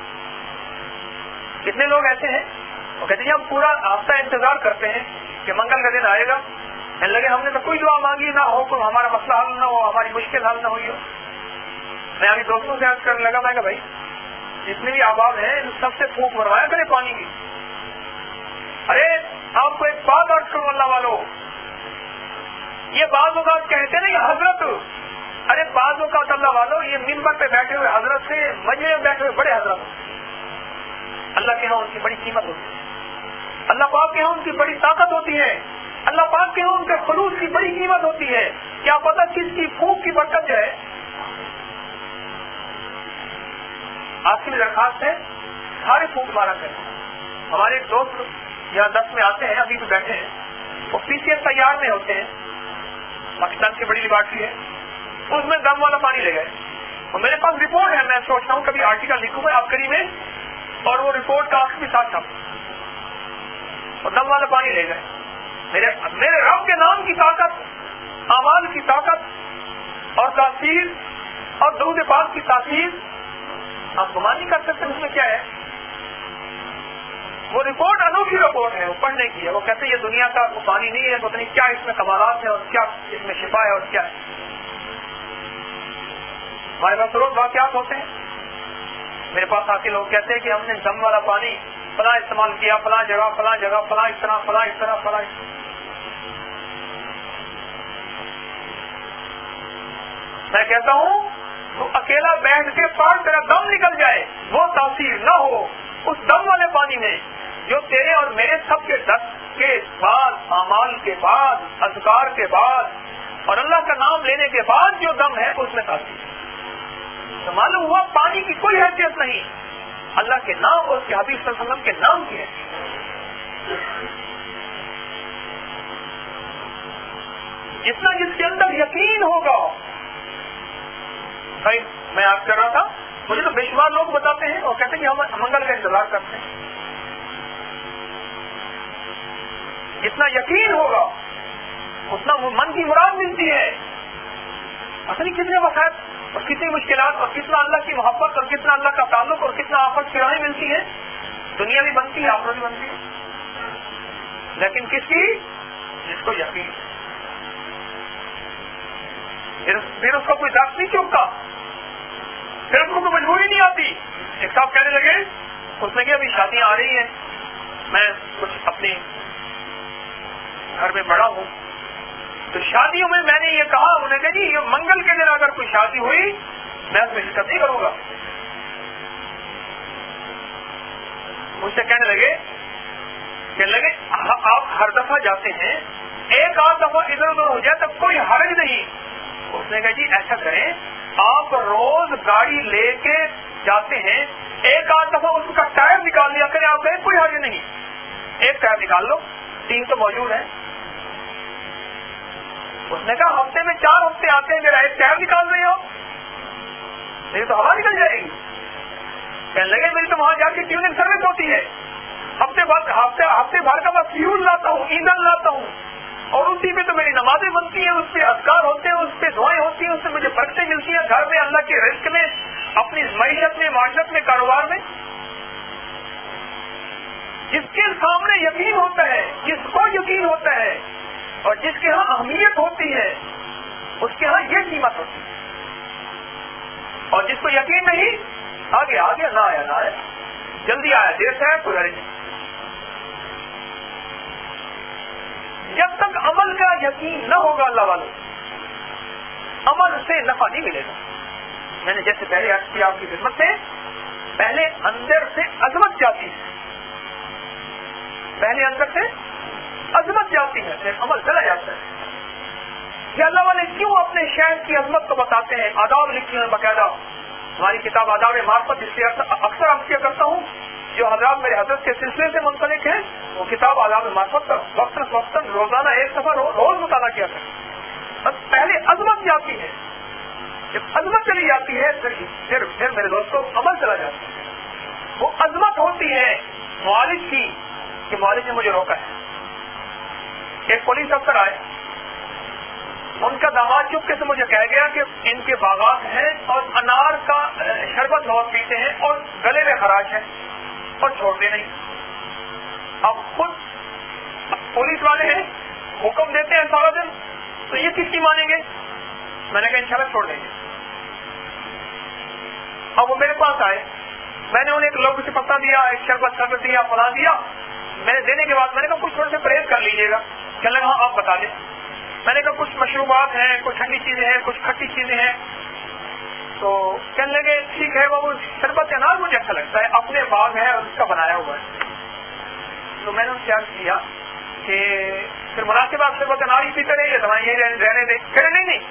کتنے لوگ ایسے ہیں وہ کہتے ہیں ہم پورا ہفتہ انتظار کرتے ہیں کہ منگل کا دن آئے گا, کہنے لگے ہم نے تو کوئی دعا مانگی نہ ہو، کوئی ہمارا مسئلہ حل نہ ہو، ہماری مشکل حل نہ ہوئی ہو. میں ابھی دوستوں سے عرض کرنے لگا، میں کہا بھائی جتنے بھی آباد ہیں ان سب سے پھونک مروایا کرے پانی کی. ارے آپ کو ایک بات عرض کروں اللہ والو، یہ بعض اوقات کہتے ہیں کہ حضرت، ارے بعض اوقات اللہ والو یہ منبر پہ بیٹھے ہوئے حضرت سے مجمع میں بیٹھے ہوئے بڑے حضرت اللہ کے ہاں ان کی بڑی قیمت ہوتی ہے، اللہ پاک کے ہاں ان کی بڑی طاقت ہوتی ہے، اللہ پاک کے ہاں ان کے خلوص کی بڑی قیمت ہوتی ہے. کیا پتہ کس کی پھونک کی برکت جو ہے. آپ کی بھی درخواست ہے سارے پھونک مارا کریں. ہمارے ایک دوست یہاں 10 میں آتے ہیں، ابھی بھی بیٹھے ہیں، وہ PCS تیار میں ہوتے ہیں، پاکستان کی بڑی لیبارٹری ہے، اس میں دم والا پانی لے گئے. اور میرے پاس رپورٹ ہے، میں سوچتا ہوں کبھی آرٹیکل لکھوں میں آخری میں، اور وہ رپورٹ کا آخر بھی ساتھ تھا، اور دم والا پانی لے گئے. میرے رب کے نام کی طاقت، اعمال کی طاقت اور تاثیر اور درود پاک کی تاثیر آپ گمان نہیں کر سکتے اس میں کیا ہے. وہ رپورٹ انوکھی رپورٹ ہے، وہ پڑھنے کی ہے. وہ کہتے ہیں یہ دنیا کا وہ پانی نہیں ہے، پتہ نہیں کیا اس میں کمالات ہیں اور کیا اس میں شفا ہے اور کیا ہے. ہمارے پاس روز واقعات ہوتے ہیں. میرے پاس آ کے لوگ کہتے ہیں کہ ہم نے دم والا پانی فلاں استعمال کیا، فلاں جگہ فلاں اس طرح فلاں اس طرح. میں کہتا ہوں تو اکیلا بیٹھ کے پڑھ، تیرا دم نکل جائے، وہ تاثیر نہ ہو اس دم والے پانی میں جو تیرے اور میرے سب کے دس کے بعد، اعمال کے بعد، اذکار کے بعد اور اللہ کا نام لینے کے بعد جو دم ہے اس میں تاثیر. تو معلوم ہوا پانی کی کوئی حیثیت نہیں، اللہ کے نام اور اس کے حبیب صلی اللہ علیہ وسلم کے نام کی ہے. جتنا جس کے اندر یقین ہوگا. بھائی میں آپ کر رہا تھا، مجھے تو بے شمار لوگ بتاتے ہیں اور کہتے ہیں کہ ہم منگل کا انتظار کرتے ہیں. جتنا یقین ہوگا اتنا من کی مراد ملتی ہے. اصل کتنے وقت اور کتنی مشکلات اور کتنا اللہ کی محبت اور کتنا اللہ کا تعلق اور کتنا آفت کی راہیں ملتی ہے. دنیا بھی بنتی ہے، آخرت بھی بنتی ہے، لیکن کس کی؟ جس کو یقین. پھر اس کو کوئی دست نہیں چوکتا، پھر اس کو کوئی مجبوری نہیں آتی. ایک صاحب کہنے لگے، اس نے کہ ابھی شادیاں آ رہی ہیں، میں کچھ اپنے گھر میں بڑا ہوں، تو شادیوں میں نے یہ کہا، انہوں نے کہا جی یہ منگل کے دن اگر کوئی شادی ہوئی میں اس میں شرکت نہیں کروں گا. مجھ سے کہنے لگے آپ ہر دفعہ جاتے ہیں، ایک آدھ دفعہ ادھر ادھر ہو جائے تو کوئی حرج نہیں. اس نے کہا جی ایسا کریں، آپ روز گاڑی لے کے جاتے ہیں، ایک آدھ دفعہ اس کا ٹائر نکال لیا کریں، آپ کہیں کوئی حرج نہیں، ایک ٹائر نکال لو، 3 تو موجود ہے. اس نے کہا ہفتے میں 4 ہفتے آتے ہیں، میرا ایک ٹائر نکال رہے ہو، میری تو ہوا نکل جائے گی. کہنے لگے میری تو وہاں جا کے ٹیوننگ سروس ہوتی ہے، ہفتے بھر کا میں فیول لاتا ہوں، ایندھن لاتا ہوں، اور اسی پہ تو میری نمازیں بنتی ہیں، اس پہ اذکار ہوتے ہیں، اس پہ دعائیں ہوتی ہیں، اس سے مجھے برکتیں ملتی ہیں گھر میں، اللہ کے رزق میں، اپنی معیشت میں، معاشرت میں، کاروبار میں. جس کے سامنے یقین ہوتا ہے، جس کو یقین ہوتا ہے اور جس کے ہاں اہمیت ہوتی ہے، اس کے ہاں یہ قیمت ہوتی ہے. اور جس کو یقین نہیں، آگے نہ آیا، جلدی آیا دیر سے آیا کوئی حرج نہیں. جب تک عمل کا یقین نہ ہوگا اللہ والوں، عمل سے نفع نہیں ملے گا. میں نے جیسے پہلے عرض کیا آپ کی خدمت میں، پہلے اندر سے عظمت جاتی ہے، پھر عمل چلا جاتا ہے. کہ اللہ والے کیوں اپنے شہر کی عظمت کو بتاتے ہیں؟ آداب لکھی ہیں باقاعدہ، ہماری کتاب آداب معرفت، جس سے اکثر عرض کیا کرتا ہوں، جو حضرات میرے حضرت کے سلسلے سے منسلک ہیں، وہ کتاب آداب معرفت کا وقتاً روزانہ ایک دفعہ روز مطالعہ کیا کریں. بس پہلے عظمت جاتی ہے، جب عظمت چلی جاتی ہے پھر میرے دوستوں عمل چلا جاتا ہے. وہ عظمت ہوتی ہے معالج کی کہ معالج نے مجھے روکا ہے. ایک پولیس افسر آئے، ان کا داماد چپکے سے مجھے کہہ گیا کہ ان کے باغات ہیں اور انار کا شربت بہت پیتے ہیں اور گلے میں خراش ہے اور چھوڑتے نہیں. اب خود پولیس والے ہیں، حکم دیتے ہیں سارا دن، تو یہ کس کی مانیں گے؟ میں نے کہا انشاءاللہ چھوڑ دیں گے. اب وہ میرے پاس آئے، میں نے انہیں ایک لوگ سے پتا دیا، ایک شربت دیا، فلاں دیا. میں نے دینے کے بعد میں نے کہا کچھ تھوڑے سے پرہیز کر لیجیے گا. کہنے لگا ہاں آپ بتا دیں. میں نے کہا کچھ مشروبات ہیں، کچھ ٹھنڈی چیزیں ہیں، کچھ کھٹی چیزیں ہیں. تو کہنے لگے ٹھیک ہے وہ شربت انار مجھے اچھا لگتا ہے، اپنے باغ ہے اور اس کا بنایا ہوا ہے. تو میں نے ان سے عرض کیا کہ پھر مناسب آپ شربت انار ہی پیتے رہیے، دوائی یہی رہنے دیں. کہہ رہے نہیں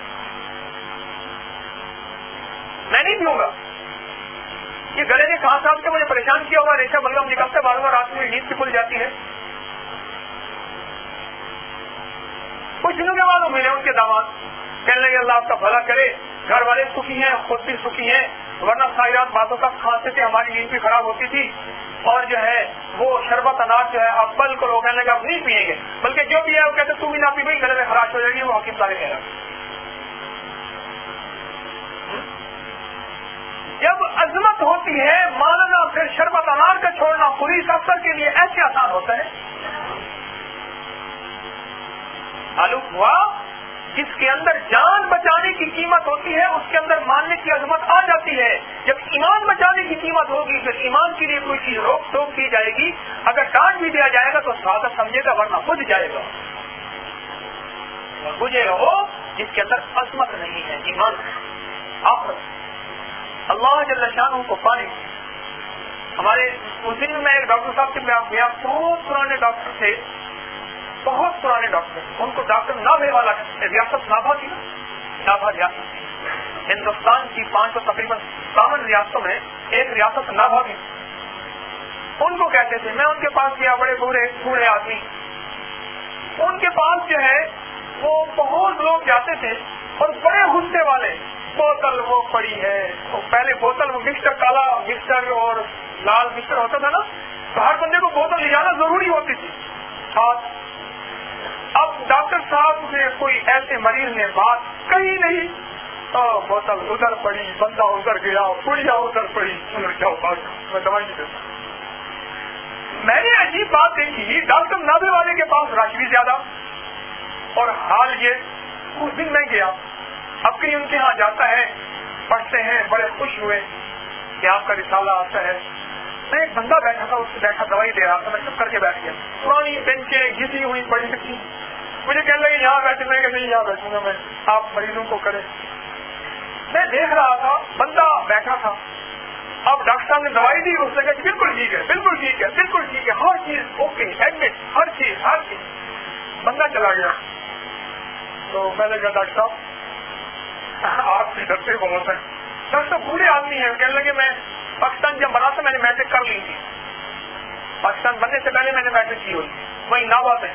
میں نہیں پیوں گا، یہ گلے کے کھانس کے مجھے پریشان کیا ہوا، ریشہ بلغم نکلتا ہے، بار بار رات میں نیند سے کھل جاتی ہے. کچھ دنوں کے بعد وہ ملے ان کے داماد، کہنے لگے اللہ آپ کا بھلا کرے، گھر والے سکھی ہیں، خود بھی سکھی ہیں، ورنہ ساری رات باتوں کا کھانستے تھے، ہماری نیند بھی خراب ہوتی تھی. اور جو ہے وہ شربت انار جو ہے اب بل کو کہنے لگا اب نہیں پیئیں گے، بلکہ جو بھی ہے وہ کہتے تو بھی نہ پی گئی، گلے میں خراش ہو جائے گی. وہ حکیم صاحب کہہ رہا جب عظمت ہوتی ہے ماننا، پھر شربت انار کا چھوڑنا پولیس افسر کے لیے ایسے آسان ہوتا ہے. معلوم ہوا جس کے اندر جان بچانے کی قیمت ہوتی ہے اس کے اندر ماننے کی عظمت آ جاتی ہے. جب ایمان بچانے کی قیمت ہوگی پھر ایمان کے لیے کوئی چیز روک ٹوک کی جائے گی، اگر ڈانٹ بھی دیا جائے گا تو سادہ سمجھے گا، ورنہ بجھ جائے گا. بجھے رہو جس کے اندر عظمت نہیں ہے، ایمان آخرت اللہ جل شانہ کو پانے. ہمارے اس دن میں ایک ڈاکٹر صاحب سے گیا، بہت پرانے ڈاکٹر تھے، بہت پرانے ڈاکٹر. ان کو ڈاکٹر نابھے والا ریاست نابھا تھی نا، نابھا ریاست ہندوستان کی 5 تقریباً 57 ریاستوں میں ایک ریاست نابھا تھی. ان کو کہتے تھے. میں ان کے پاس گیا، بڑے بوڑھے آدمی. ان کے پاس جو ہے وہ بہت لوگ جاتے تھے اور بڑے غصے والے، بوتل وہ پڑی ہے، پہلے بوتل وہ مکسچر، کالا مکسچر اور لال مکسچر ہوتا تھا نا، تو ہر بندے کو بوتل لے جانا ضروری ہوتی تھی ساتھ. اب ڈاکٹر صاحب نے کوئی ایسے مریض نے بات کہی نہیں، بوتل ادھر پڑی، بندہ ادھر گیا، پڑیا ادھر پڑی، میں دوائی نہیں دیتا. میں نے عجیب بات دیکھی، ڈاکٹر نابے والے کے پاس رش بھی زیادہ، اور حال یہ اس دن میں گیا، اب کہیں ان کے ہاں جاتا ہے، پڑھتے ہیں، بڑے خوش ہوئے کہ آپ کا رسالہ آتا ہے. میں ایک بندہ بیٹھا تھا، اس سے بیٹھا دوائی دے رہا تھا، میں چپ کر کے بیٹھ گیا. پرانی بینچیں گھسی ہوئی پڑی تھی، مجھے کہنے لگے یہاں بیٹھے، میں کہ نہیں یہاں بیٹھوں گا میں، آپ مریضوں کو کریں. میں دیکھ رہا تھا بندہ بیٹھا تھا. اب ڈاکٹر صاحب نے دوائی دی، اس نے کہا بالکل ٹھیک ہے، بالکل ٹھیک ہے، بالکل ٹھیک ہے، ہر چیز اوکے، ایڈمٹ، ہر چیز. بندہ چلا گیا. تو میں نے کہا ڈاکٹر صاحب آپ بھی ڈرتے بہت ہیں. ڈاکٹر صاحب بوڑھے آدمی ہیں، کہنے لگے میں پاکستان جب بنا تھا میں نے میٹرک کر لی تھی، پاکستان بننے سے پہلے میں نے میٹرک کی ہوئی، وہی نابا میں.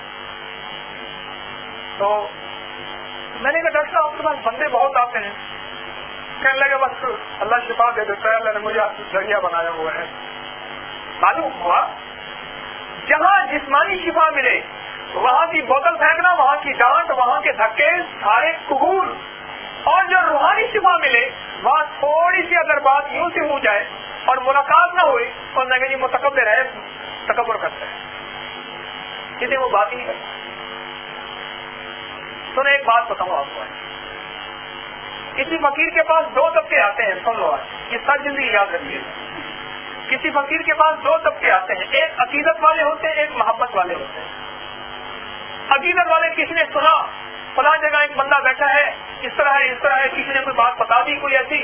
تو میں نے کہا ڈاکٹر صاحب آپ کے پاس بندے بہت آتے ہیں. کہنے لگے بس اللہ شفا دے دیتا ہے، اللہ نے مجھے آپ کی ذریعہ بنایا ہوا ہے. معلوم ہوا جہاں جسمانی شفا ملے وہاں کی بوتل پھینکنا، وہاں کی ڈانٹ، وہاں کے دھکے سارے قبول. اور جو روحانی شفا ملے وہاں تھوڑی سی اگر بات یوں سے ہو جائے اور ملاقات نہ ہوئی اور نہ کہ متکبر ہے، تکبر کرتا ہے، کسی وہ بات ہی نہیں کرتا. سنیں ایک بات بتاؤں آپ کو، کسی فقیر کے پاس 2 طبقے آتے ہیں. سن لو آج یہ سب زندگی یاد رکھیے. کسی فقیر کے پاس 2 طبقے آتے ہیں، ایک عقیدت والے ہوتے ہیں، ایک محبت والے ہوتے ہیں. عقیدت والے کسی نے سنا فلاں جگہ ایک بندہ بیٹھا ہے، اس طرح ہے، اس طرح ہے، کسی نے کوئی بات بتا دی کوئی ایسی،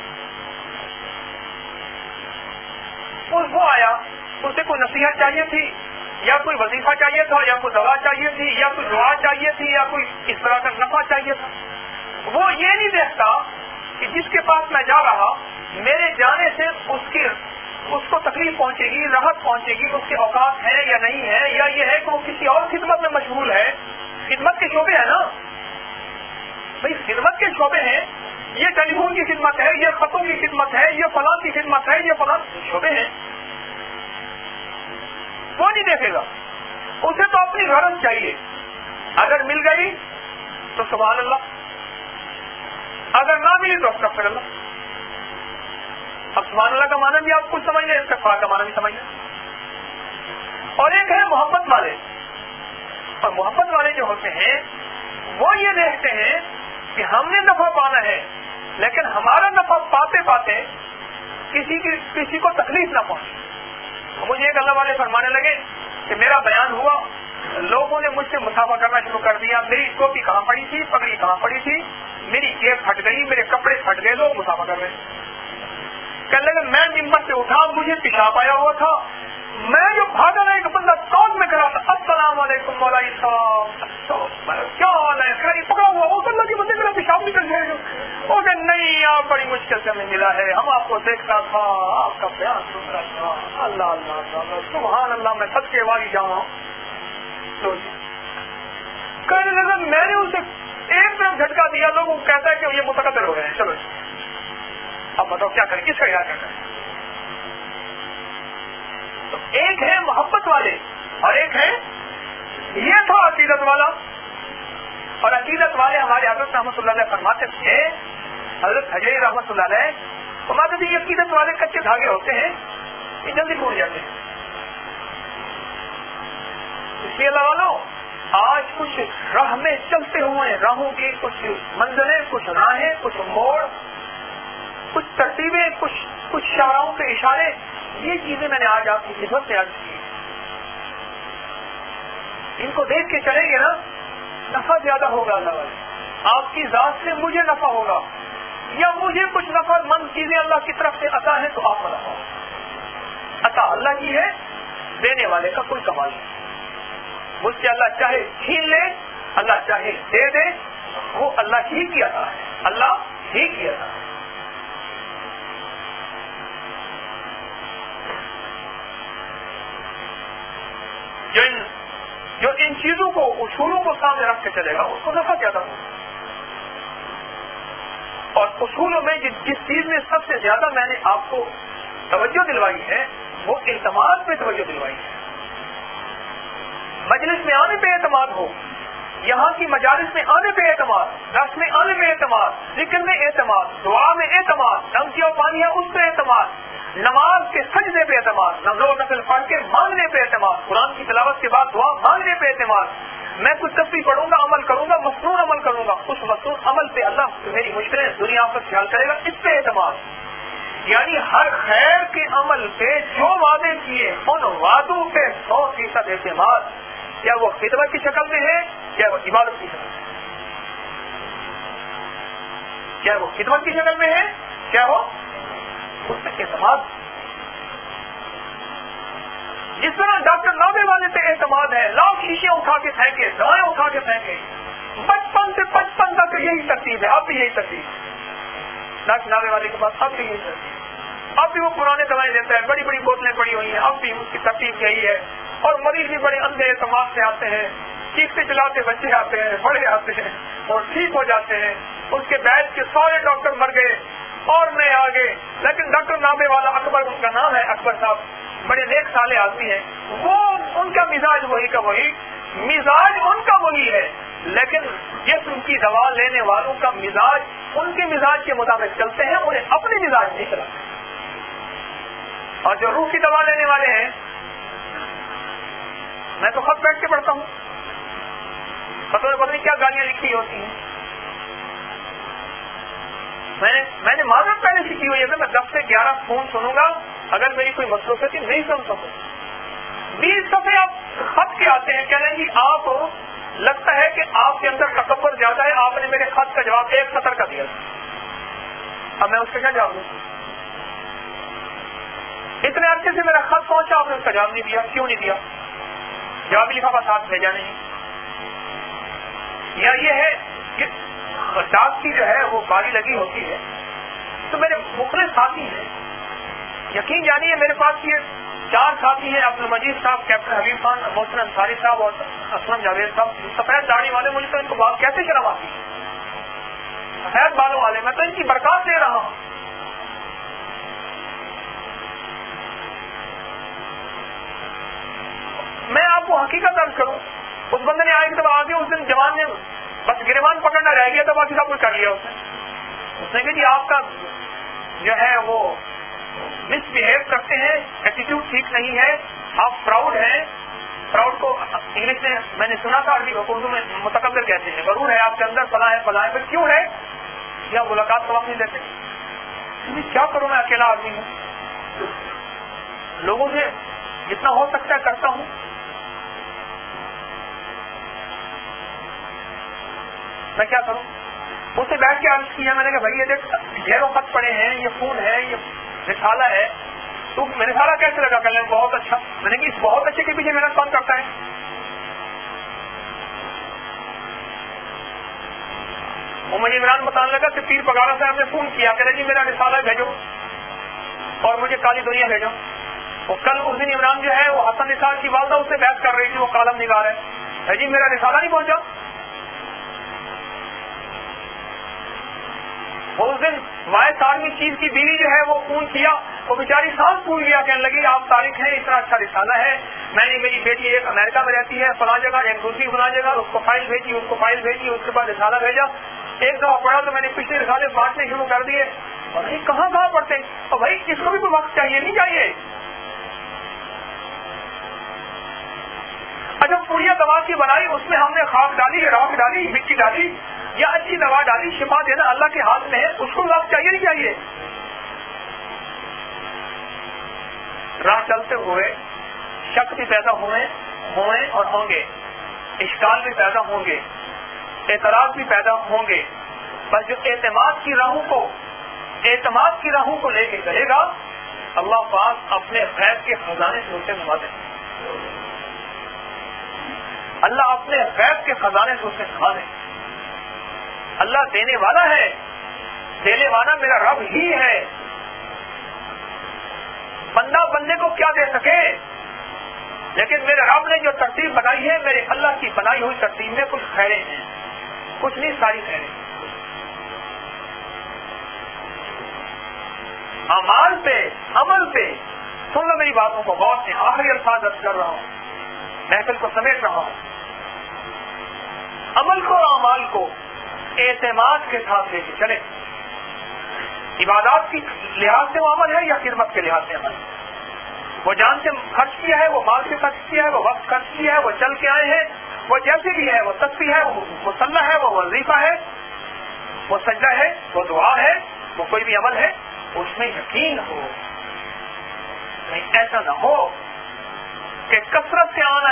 وہ آیا، اسے کوئی نصیحت چاہیے تھی، یا کوئی وظیفہ چاہیے تھا، یا کوئی دوا چاہیے تھی، یا کوئی دعا چاہیے تھی، یا کوئی اس طرح کا نفع چاہیے تھا. وہ یہ نہیں دیکھتا کہ جس کے پاس میں جا رہا میرے جانے سے اس کو تکلیف پہنچے گی، راحت پہنچے گی، اس کے اوقات ہیں یا نہیں ہے، یا یہ ہے کہ وہ کسی اور خدمت میں مشغول ہے. خدمت کے شعبے ہیں نا بھائی، خدمت کے شعبے ہیں، یہ ٹیلی فون کی خدمت ہے، یہ خطوں کی خدمت ہے، یہ فلاں کی خدمت ہے، یہ فلاں شعبے ہیں. وہ نہیں دیکھے گا، اسے تو اپنی غرض چاہیے. اگر مل گئی تو سبحان اللہ، اگر نہ ملی تو استغفر اللہ. اب سبحان اللہ کا معنی بھی آپ کچھ سمجھ لیں، استغفار کا معنی بھی سمجھ لیں. اور ایک ہے محبت والے. اور محبت والے جو ہوتے ہیں وہ یہ دیکھتے ہیں کہ ہم نے نفع پانا ہے، لیکن ہمارا نفع پاتے پاتے کسی کو تکلیف نہ پہنچے. مجھے ایک اللہ والے فرمانے لگے کہ میرا بیان ہوا، لوگوں نے مجھ سے مسافہ کرنا شروع کر دیا، میری ٹوپی کہاں پڑی تھی، پگڑی کہاں پڑی تھی، میری جیب پھٹ گئی، میرے کپڑے پھٹ گئے، لوگ مسافہ کر رہے. کہنے لگے میں ممبر سے اٹھا، مجھے پیشاب آیا ہوا تھا، میں جو بھاگا نا ایک بندہ کاٹ میں کھڑا تھا، السلام علیکم مولائی صاحب، کیا حال ہے، پکڑا ہوا وہ اللہ کے بندے میرا پیشاب نکل جائے گا. وہ کہ نہیں، آپ بڑی مشکل سے ہمیں ملا ہے، ہم آپ کو دیکھتا تھا، آپ کا بیان سن رہا تھا. اللہ اللہ اللہ سبحان اللہ، میں صدقے والی جاؤں. کہنے لگا میں نے اسے ایک طرف جھٹکا دیا، لوگوں کو کہتا ہے کہ یہ متقبل ہو گئے ہیں. چلو اب بتاؤ کیا کریں، کس کا علاج کریں. تو ایک ہے محبت والے اور ایک ہے یہ تھا عقیدت والا. اور عقیدت والے ہمارے حضرت رحمۃ اللہ علیہ فرماتے تھے، حضرت حجری رحمۃ اللہ علیہ فرماتے تھے یہ عقیدت والے کچے دھاگے ہوتے ہیں، یہ جلدی ٹوٹ جاتے ہیں. اس لیے اللہ والوں آج کچھ راہ میں چلتے ہوئے راہوں کی کچھ منزلیں، کچھ راہیں، کچھ موڑ، کچھ ترتیبیں، کچھ شاہراہوں کے اشارے، یہ چیزیں میں نے آج آپ کی خدمت سے عرض کی. ان کو دیکھ کے چلیں گے نا، نفع زیادہ ہوگا. اللہ والے آپ کی ذات سے مجھے نفع ہوگا، یا مجھے کچھ نفع مند چیزیں اللہ کی طرف سے عطا ہے تو آپ کا نفع ہوگا. عطا اللہ کی ہے، دینے والے کا کوئی کمال نہیں. مجھ سے اللہ چاہے چھین لے، اللہ چاہے دے دے، وہ اللہ ہی کی عطا ہے، اللہ ہی کی عطا ہے. جو ان چیزوں کو، اصولوں کو سامنے رکھ کے چلے گا اس کو نفع زیادہ ہوگا. اور اصولوں میں جس چیز میں سب سے زیادہ میں نے آپ کو توجہ دلوائی ہے وہ اعتماد پہ توجہ دلوائی ہے. مجلس میں آنے پہ اعتماد ہو، یہاں کی مجالس میں آنے پہ اعتماد، درس میں آنے میں اعتماد، ذکر میں اعتماد، دعا میں اعتماد، ٹنکی اور پانی ہے اس پہ اعتماد، نماز کے سجدے پہ اعتماد، نفل و نفل پڑھ کے مانگنے پہ اعتماد، قرآن کی تلاوت کے بعد دعا مانگنے پہ اعتماد. میں کچھ تصویر پڑھوں گا، عمل کروں گا، مصنون عمل کروں گا، اس مصنون عمل پہ اللہ میری مشکلیں دنیا پر خیال کرے گا، اس پہ اعتماد. یعنی ہر خیر کے عمل پہ جو وعدے کیے ان وعدوں پہ 100% اعتماد، کیا وہ خدمت کی شکل میں ہے، کیا وہ عبادت کی شکل میں ہے، کیا وہ خدمت کی شکل میں ہے، کیا وہ اس پہ اعتماد. جس طرح ڈاکٹر نابے والے پہ اعتماد ہے، لاکھ شیشے اٹھا کے پھینکے، دوائیں اٹھا کے پھینکے، بچپن سے 55 تک یہی ترتیب ہے. اب بھی یہی ترتیب ہے ڈاکٹر نابے والے کے پاس، اب بھی یہی ترتیب. اب بھی وہ پرانے دوائیں دیتا ہے، بڑی بڑی بوتلیں پڑی ہوئی ہیں، اب بھی اس کی ترتیب یہی ہے. اور مریض بھی بڑے اندھے اعتماد سے آتے ہیں، چیختے چلاتے بچے آتے ہیں، بڑے آتے ہیں اور ٹھیک ہو جاتے ہیں. اس کے بیچ کے سارے ڈاکٹر مر گئے اور نئے آ گئے، لیکن ڈاکٹر نابے والا، اکبر ان کا نام ہے، اکبر صاحب بڑے نیک صالح آدمی ہیں، وہ ان کا مزاج وہی کا وہی، مزاج ان کا وہی ہے، لیکن جسم کی دوا لینے والوں کا مزاج ان کے مزاج کے مطابق چلتے ہیں، انہیں اپنے مزاج نہیں چلاتے. اور جو روح کی دوا لینے والے ہیں، میں تو خط بیٹھ کے پڑھتا ہوں، خطوں میں پتہ نہیں کیا گالیاں لکھی ہوتی ہیں. میں نے معذرت پہلے سے کی ہوئی ہے کہ میں 10 سے 11 فون سنوں گا، اگر میری کوئی مصروفیت نہیں سن سکوں. 20 صفحے آپ خط کے آتے ہیں، کہہ رہے ہیں جی آپ لگتا ہے کہ آپ کے اندر تکبر زیادہ ہے، آپ نے میرے خط کا جواب 1 سطر کا دیا. اب میں اس کا کیا جواب دوں؟ اتنے عرصے سے میرا خط پہنچا، آپ نے اس کا جواب نہیں دیا، کیوں نہیں دیا؟ جواب لفافہ ساتھ بھیجا نہیں. یا یہ ہے کہ ڈاک کی جو ہے وہ باری لگی ہوتی ہے، تو میرے مختلف ساتھی ہیں، یقین جانیے میرے پاس یہ 4 ساتھی ہیں، عبد المجید صاحب، کیپٹن حبیب خان، محسن انصاری صاحب اور اسلم جاوید صاحب، سفید داڑھی والے. مجھے تو ان کو بات کیسے شرم آتی ہے، سفید بالوں والے، میں تو ان کی برکات دے رہا ہوں. میں آپ کو حقیقت عرض کروں، اس بندے نے آئے دفعہ آگے اس دن جوان نے بس گریبان پکڑنا رہ گیا تو باقی سب کچھ کر لیا. اس نے کہا جی آپ کا جو ہے وہ مس بہیو کرتے ہیں، ایٹیٹیوڈ ٹھیک نہیں ہے، آپ پراؤڈ ہیں. پراؤڈ کو انگلش میں نے سنا تھا، عربی اردو میں متکبر کہتے ہیں. غرور ہے آپ کے اندر، فلاں ہے فلاں ہے. پھر کیوں ہے؟ یا ملاقات کا وقت نہیں دیتے؟ کیا کروں، میں اکیلا آدمی ہوں، لوگوں سے جتنا ہو سکتا ہے کرتا ہوں. میں کیا کروں؟ اس سے بیٹھ کے عرض کیا میں نے کہ بھائی یہ دیکھ ڈھیروں خط پڑے ہیں، یہ فون ہے، یہ رسالہ ہے، تو رسالہ کیسے لگا؟ کہنے بہت اچھا. میں نے کہا اس بہت اچھے کے پیچھے محنت کون کرتا ہے؟ وہ مجھے عمران بتانے لگا کہ پیر پگارا صاحب نے فون کیا کہ جی میرا رسالہ بھیجو اور مجھے کالی دنیا بھیجو. وہ کل اس دن عمران جو ہے وہ حسن نثار کی والدہ اس سے بحث کر رہی تھی، وہ کالم نگار ہے جی میرا رسالہ نہیں پہنچا. اس دن وائس آرمی چیف کی بیوی جو ہے وہ فون کیا، وہ بیچاری سانس پھول گیا، کہنے لگی آپ طارق ہیں، اتنا اچھا رسالہ ہے، میں نے میری بیٹی ایک امریکہ میں رہتی ہے فلاں جگہ، ایک دوسری فلاں جگہ، اس کو فائل بھیجی، اس کو فائل بھیجی، اس کے بعد رسالہ بھیجا. ایک دفعہ پڑھا تو میں نے پچھلے رسالے بانٹنے شروع کر دیے. اور بھائی کہاں پڑھتے ہیں؟ اور بھائی اس کو بھی تو وقت چاہیے نہیں چاہیے؟ اچھا پڑیا دوا کی بنائی، اس میں ہم نے خاک ڈالی، راکھ ڈالی، مٹی ڈالی یا اچھی دوا ڈالی، شفا دینا اللہ کے ہاتھ میں ہے، اس کو وقت چاہیے نہیں چاہیے؟ راہ چلتے ہوئے شک بھی پیدا ہوئے اور ہوں گے، اشکال بھی پیدا ہوں گے، اعتراض بھی پیدا ہوں گے، پر جو اعتماد کی راہوں کو لے کے چلے گا، اللہ پاک اپنے غیب کے خزانے سے اسے نوازے. اللہ اپنے غیب کے خزانے سے اسے نوازے. اللہ دینے والا ہے، دینے والا میرا رب ہی ہے. بندہ بندے کو کیا دے سکے؟ لیکن میرے رب نے جو ترتیب بنائی ہے، میرے اللہ کی بنائی ہوئی ترتیب میں کچھ خیریں ہیں، کچھ نہیں ساری خیریں. اعمال پہ، عمل پہ، سن لو میری باتوں کو غور سے، آخری الفاظ عرض کر رہا ہوں، محفل کو سمیٹ رہا ہوں. عمل کو اور اعمال کو اعتماد کے ساتھ لے کے چلے. عبادات کی لحاظ سے وہ عمل ہے یا خدمت کے لحاظ سے عمل ہے؟ وہ جان سے خرچ کیا ہے، وہ مال سے خرچ کیا ہے، وہ وقت خرچ کیا ہے، وہ چل کے آئے ہیں، وہ جیسے بھی ہے، وہ تسبیح ہے، وہ مصلح ہے، وہ وظیفہ ہے، وہ سجدہ ہے، وہ دعا ہے، وہ کوئی بھی عمل ہے، اس میں یقین ہو. نہیں ایسا نہ ہو کہ کثرت سے آنا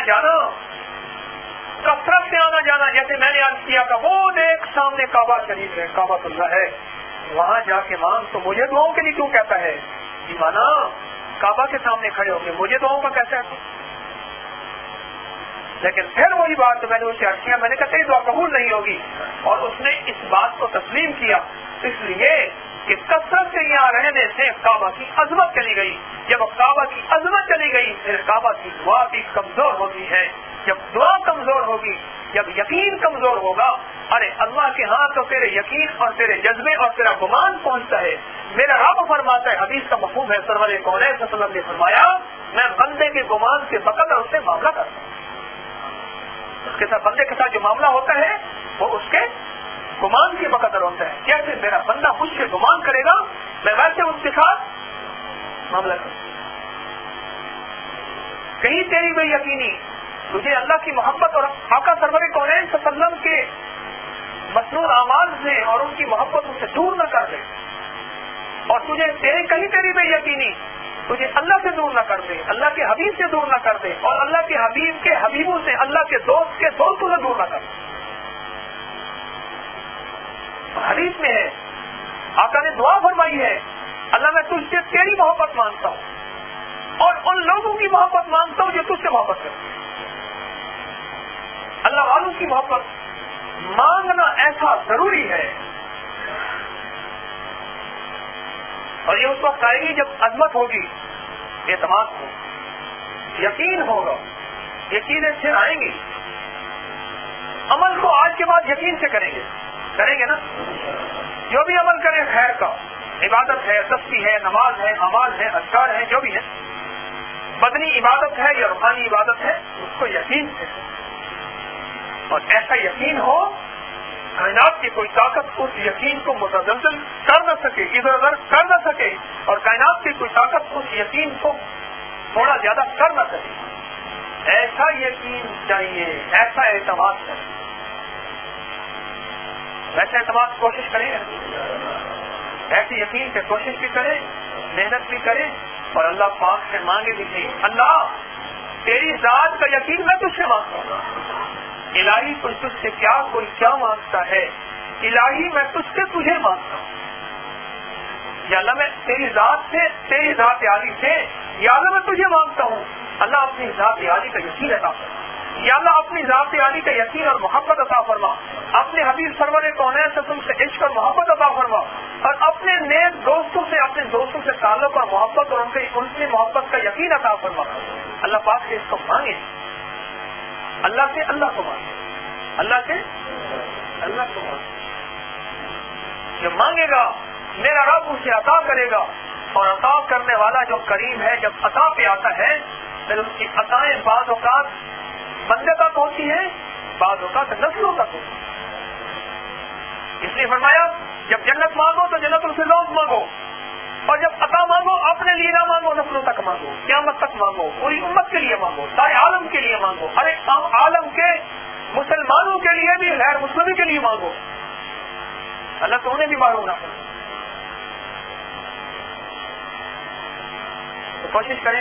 جانا، جیسے میں نے عرض کیا تھا، وہ دیکھ سامنے کعبہ شریف ہے، کعبہ اللہ ہے، وہاں جا کے مانگ تو مجھے دعاؤں کے لیے کیوں کہتا ہے؟ ایمانا کعبہ کے سامنے کھڑے ہو کے مجھے دعاؤں کا کیسا ہے؟ لیکن پھر وہی بات تو میں نے اسے عرض کیا، میں نے کہا تیری دعا قبول نہیں ہوگی، اور اس نے اس بات کو تسلیم کیا، اس لیے کہ کثرت سے یہاں رہنے سے کعبہ کی عظمت چلی گئی. جب کعبہ کی عظمت چلی گئی پھر کعبہ کی دعا بھی کمزور ہوتی ہے. جب دعا کمزور ہوگی، جب یقین کمزور ہوگا، ارے اللہ کے ہاں تو تیرے یقین اور تیرے جذبے اور تیرا گمان پہنچتا ہے. میرا رب فرماتا ہے، حدیث کا مفہوم ہے، سرور کونین صلی اللہ علیہ وسلم نے فرمایا، میں بندے کے گمان سے بقدر اس سے معاملہ کرتا ہوں. اس کے ساتھ بندے کے ساتھ جو معاملہ ہوتا ہے وہ اس کے گمان کے بقدر ہوتا ہے. جیسے میرا بندہ مجھ سے گمان کرے گا، میں ویسے اس کے ساتھ معاملہ کروں. کہیں تیری بے یقینی تجھے اللہ کی محبت اور آقا سرور کونین صلی اللہ علیہ وسلم کے مسنون اعمال سے اور ان کی محبت سے دور نہ کر دے، اور تجھے کہیں تیری بے یقینی تجھے اللہ سے دور نہ کر دے، اللہ کے حبیب سے دور نہ کر دے، اور اللہ کے حبیب کے حبیبوں سے، اللہ کے دوستوں سے دور نہ کر دے. حدیث میں ہے، آقا نے دعا فرمائی ہے، اللہ میں تجھ سے تیری محبت مانگتا ہوں اور ان لوگوں کی محبت مانگتا ہوں جو تجھ سے محبت کرتے ہیں. اللہ والوں کی محبت مانگنا ایسا ضروری ہے، اور یہ اس وقت آئے گی جب عظمت ہوگی، اعتماد ہوگا، یقین ہوگا، یقینیں پھر آئیں گی. عمل کو آج کے بعد یقین سے کریں گے نا. جو بھی عمل کریں خیر کا، عبادت ہے، تسبیح ہے، نماز ہے، اعمال ہے، اذکار ہے، جو بھی ہے، بدنی عبادت ہے یا روحانی عبادت ہے، اس کو یقین سے، اور ایسا یقین ہو کائنات کی کوئی طاقت اس یقین کو متزلزل کر نہ سکے، ادھر ادھر کر نہ سکے، اور کائنات کی کوئی طاقت اس یقین کو تھوڑا زیادہ کر نہ سکے. ایسا یقین چاہیے، ایسا اعتماد چاہیے. ویسے اعتماد کوشش کریں، ایسے یقین سے کوشش بھی کریں، محنت بھی کریں، اور اللہ پاک سے مانگے بھی نہیں. اللہ تیری ذات کا یقین میں تجھ سے مانگتا ہوں. الہی کوئی تجھ سے کوئی کیا مانگتا ہے، الہی میں تجھ سے تجھے مانگتا ہوں. یا اللہ میں تیری ذات سے، تیری ذات عالی سے، یا اللہ میں تجھے مانگتا ہوں. اللہ اپنی ذات عالی کا یقین عطا فرما. یا اللہ اپنی ذات عالی کا یقین اور محبت عطا فرما. اپنے حبیب سرور کونین سے تم سے عشق اور محبت عطا فرما، اور اپنے نیک دوستوں سے، اپنے دوستوں سے تعلق اور محبت اور ان کی محبت کا یقین عطا فرما. اللہ پاک سے اس کو مانگے، اللہ سے اللہ کو مانگے، اللہ سے اللہ کو مانگے. جو مانگے گا میرا رب اسے عطا کرے گا، اور عطا کرنے والا جو کریم ہے جب عطا پہ آتا ہے پھر اس کی عطائیں بعض اوقات بندے تک ہوتی ہے، بعض اوقات نسلوں تک ہوتی ہے. اس لیے فرمایا جب جنت مانگو تو جنت الفردوس مانگو، اور جب عطا مانگو اپنے لیے نہ مانگو، نسلوں تک مانگو، قیامت تک مانگو، پوری امت کے لیے مانگو، سارے عالم کے لیے مانگو، ہر ایک عالم کے مسلمانوں کے لیے بھی، غیر مسلموں کے لیے مانگو. اللہ تو انہیں بھی معلوم نہ کرے. تو کوشش کریں،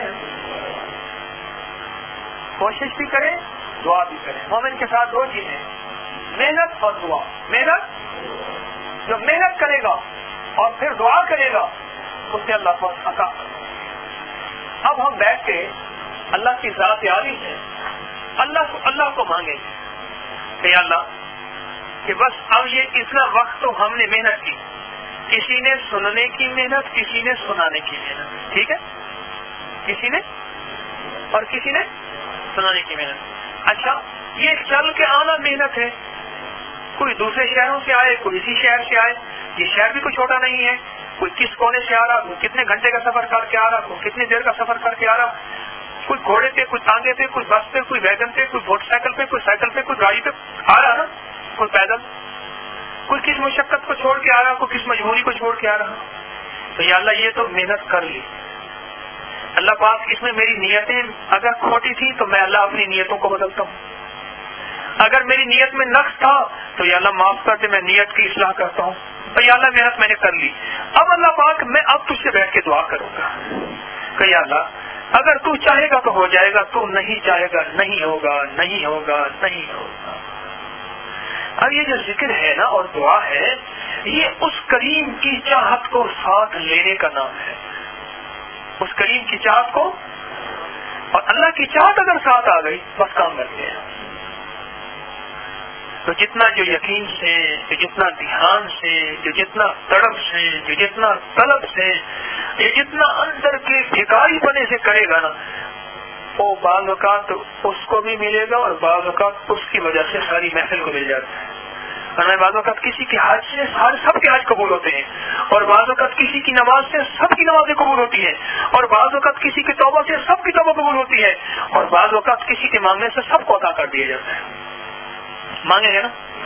کوشش بھی کریں، دعا بھی کریں. مومن کے ساتھ دو چیزیں، محنت اور دعا. محنت، جو محنت کرے گا اور پھر دعا کرے گا اسے اللہ کو عطا کرے. اب ہم بیٹھ کے اللہ کی ذات عالی ہے، اللہ کو مانگیں کہ یا اللہ کہ بس اب یہ اتنا وقت تو ہم نے محنت کی، کسی نے سننے کی محنت، کسی نے سنانے کی محنت، ٹھیک ہے، کسی نے اور کسی نے سنانے کی محنت. اچھا یہ چل کے آنا محنت ہے، کوئی دوسرے شہروں سے آئے، کوئی اسی شہر سے آئے، یہ شہر بھی کوئی چھوٹا نہیں ہے، کوئی کس کونے سے آ رہا، کوئی کتنے گھنٹے کا سفر کر کے آ رہا، کوئی کتنی دیر کا سفر کر کے آ رہا، کوئی گھوڑے پہ، کوئی ٹانگے پہ، کوئی بس پہ، کوئی ویگن پہ، کوئی موٹر سائیکل پہ، کوئی سائیکل پہ، کوئی گاڑی پہ آ رہا نا، کوئی پیدل، کوئی کس مشقت کو چھوڑ کے آ رہا، کوئی کس مجبوری کو چھوڑ کے آ رہا. تو یا اللہ یہ تو محنت کر لی. اللہ پاک اس میں میری نیتیں اگر کھوٹی تھی تو میں اللہ اپنی نیتوں کو بدلتا ہوں. اگر میری نیت میں نقص تھا تو یا اللہ معاف کر دے، میں نیت کی اصلاح کرتا ہوں. تو یا اللہ محنت میں نے کر لی. اب اللہ پاک میں اب تجھ سے بیٹھ کے دعا کروں گا کہ یا اللہ اگر تو چاہے گا تو ہو جائے گا، تو نہیں چاہے گا نہیں ہوگا، نہیں ہوگا، نہیں ہوگا. اب یہ جو ذکر ہے نا اور دعا ہے، یہ اس کریم کی چاہت کو ساتھ لینے کا نام ہے. اس کریم کی چاہت کو، اور اللہ کی چاہت اگر ساتھ آ گئی بس کام کرتے ہیں. تو جتنا جو یقین سے، جو جتنا دھیان سے، جو جتنا تڑپ سے، جو جتنا طلب سے، جو جتنا اندر کے بھکاری پنے سے کرے گا نا، وہ بعض اوقات اس کو بھی ملے گا اور بعض اوقات اس کی وجہ سے ساری محفل کو مل جاتا ہے. اور بعض اوقات کسی کے حج سے سب کے حج قبول ہوتے ہیں، اور بعض اوقات کسی کی نماز سے سب کی نمازیں قبول ہوتی ہیں، اور بعض اوقات کسی کی توبہ سے سب کی توبہ قبول ہوتی ہے، اور بعض اوقات کسی کے مانگنے سے سب کو عطا کر دیا جاتا ہے. مانگیں گے نا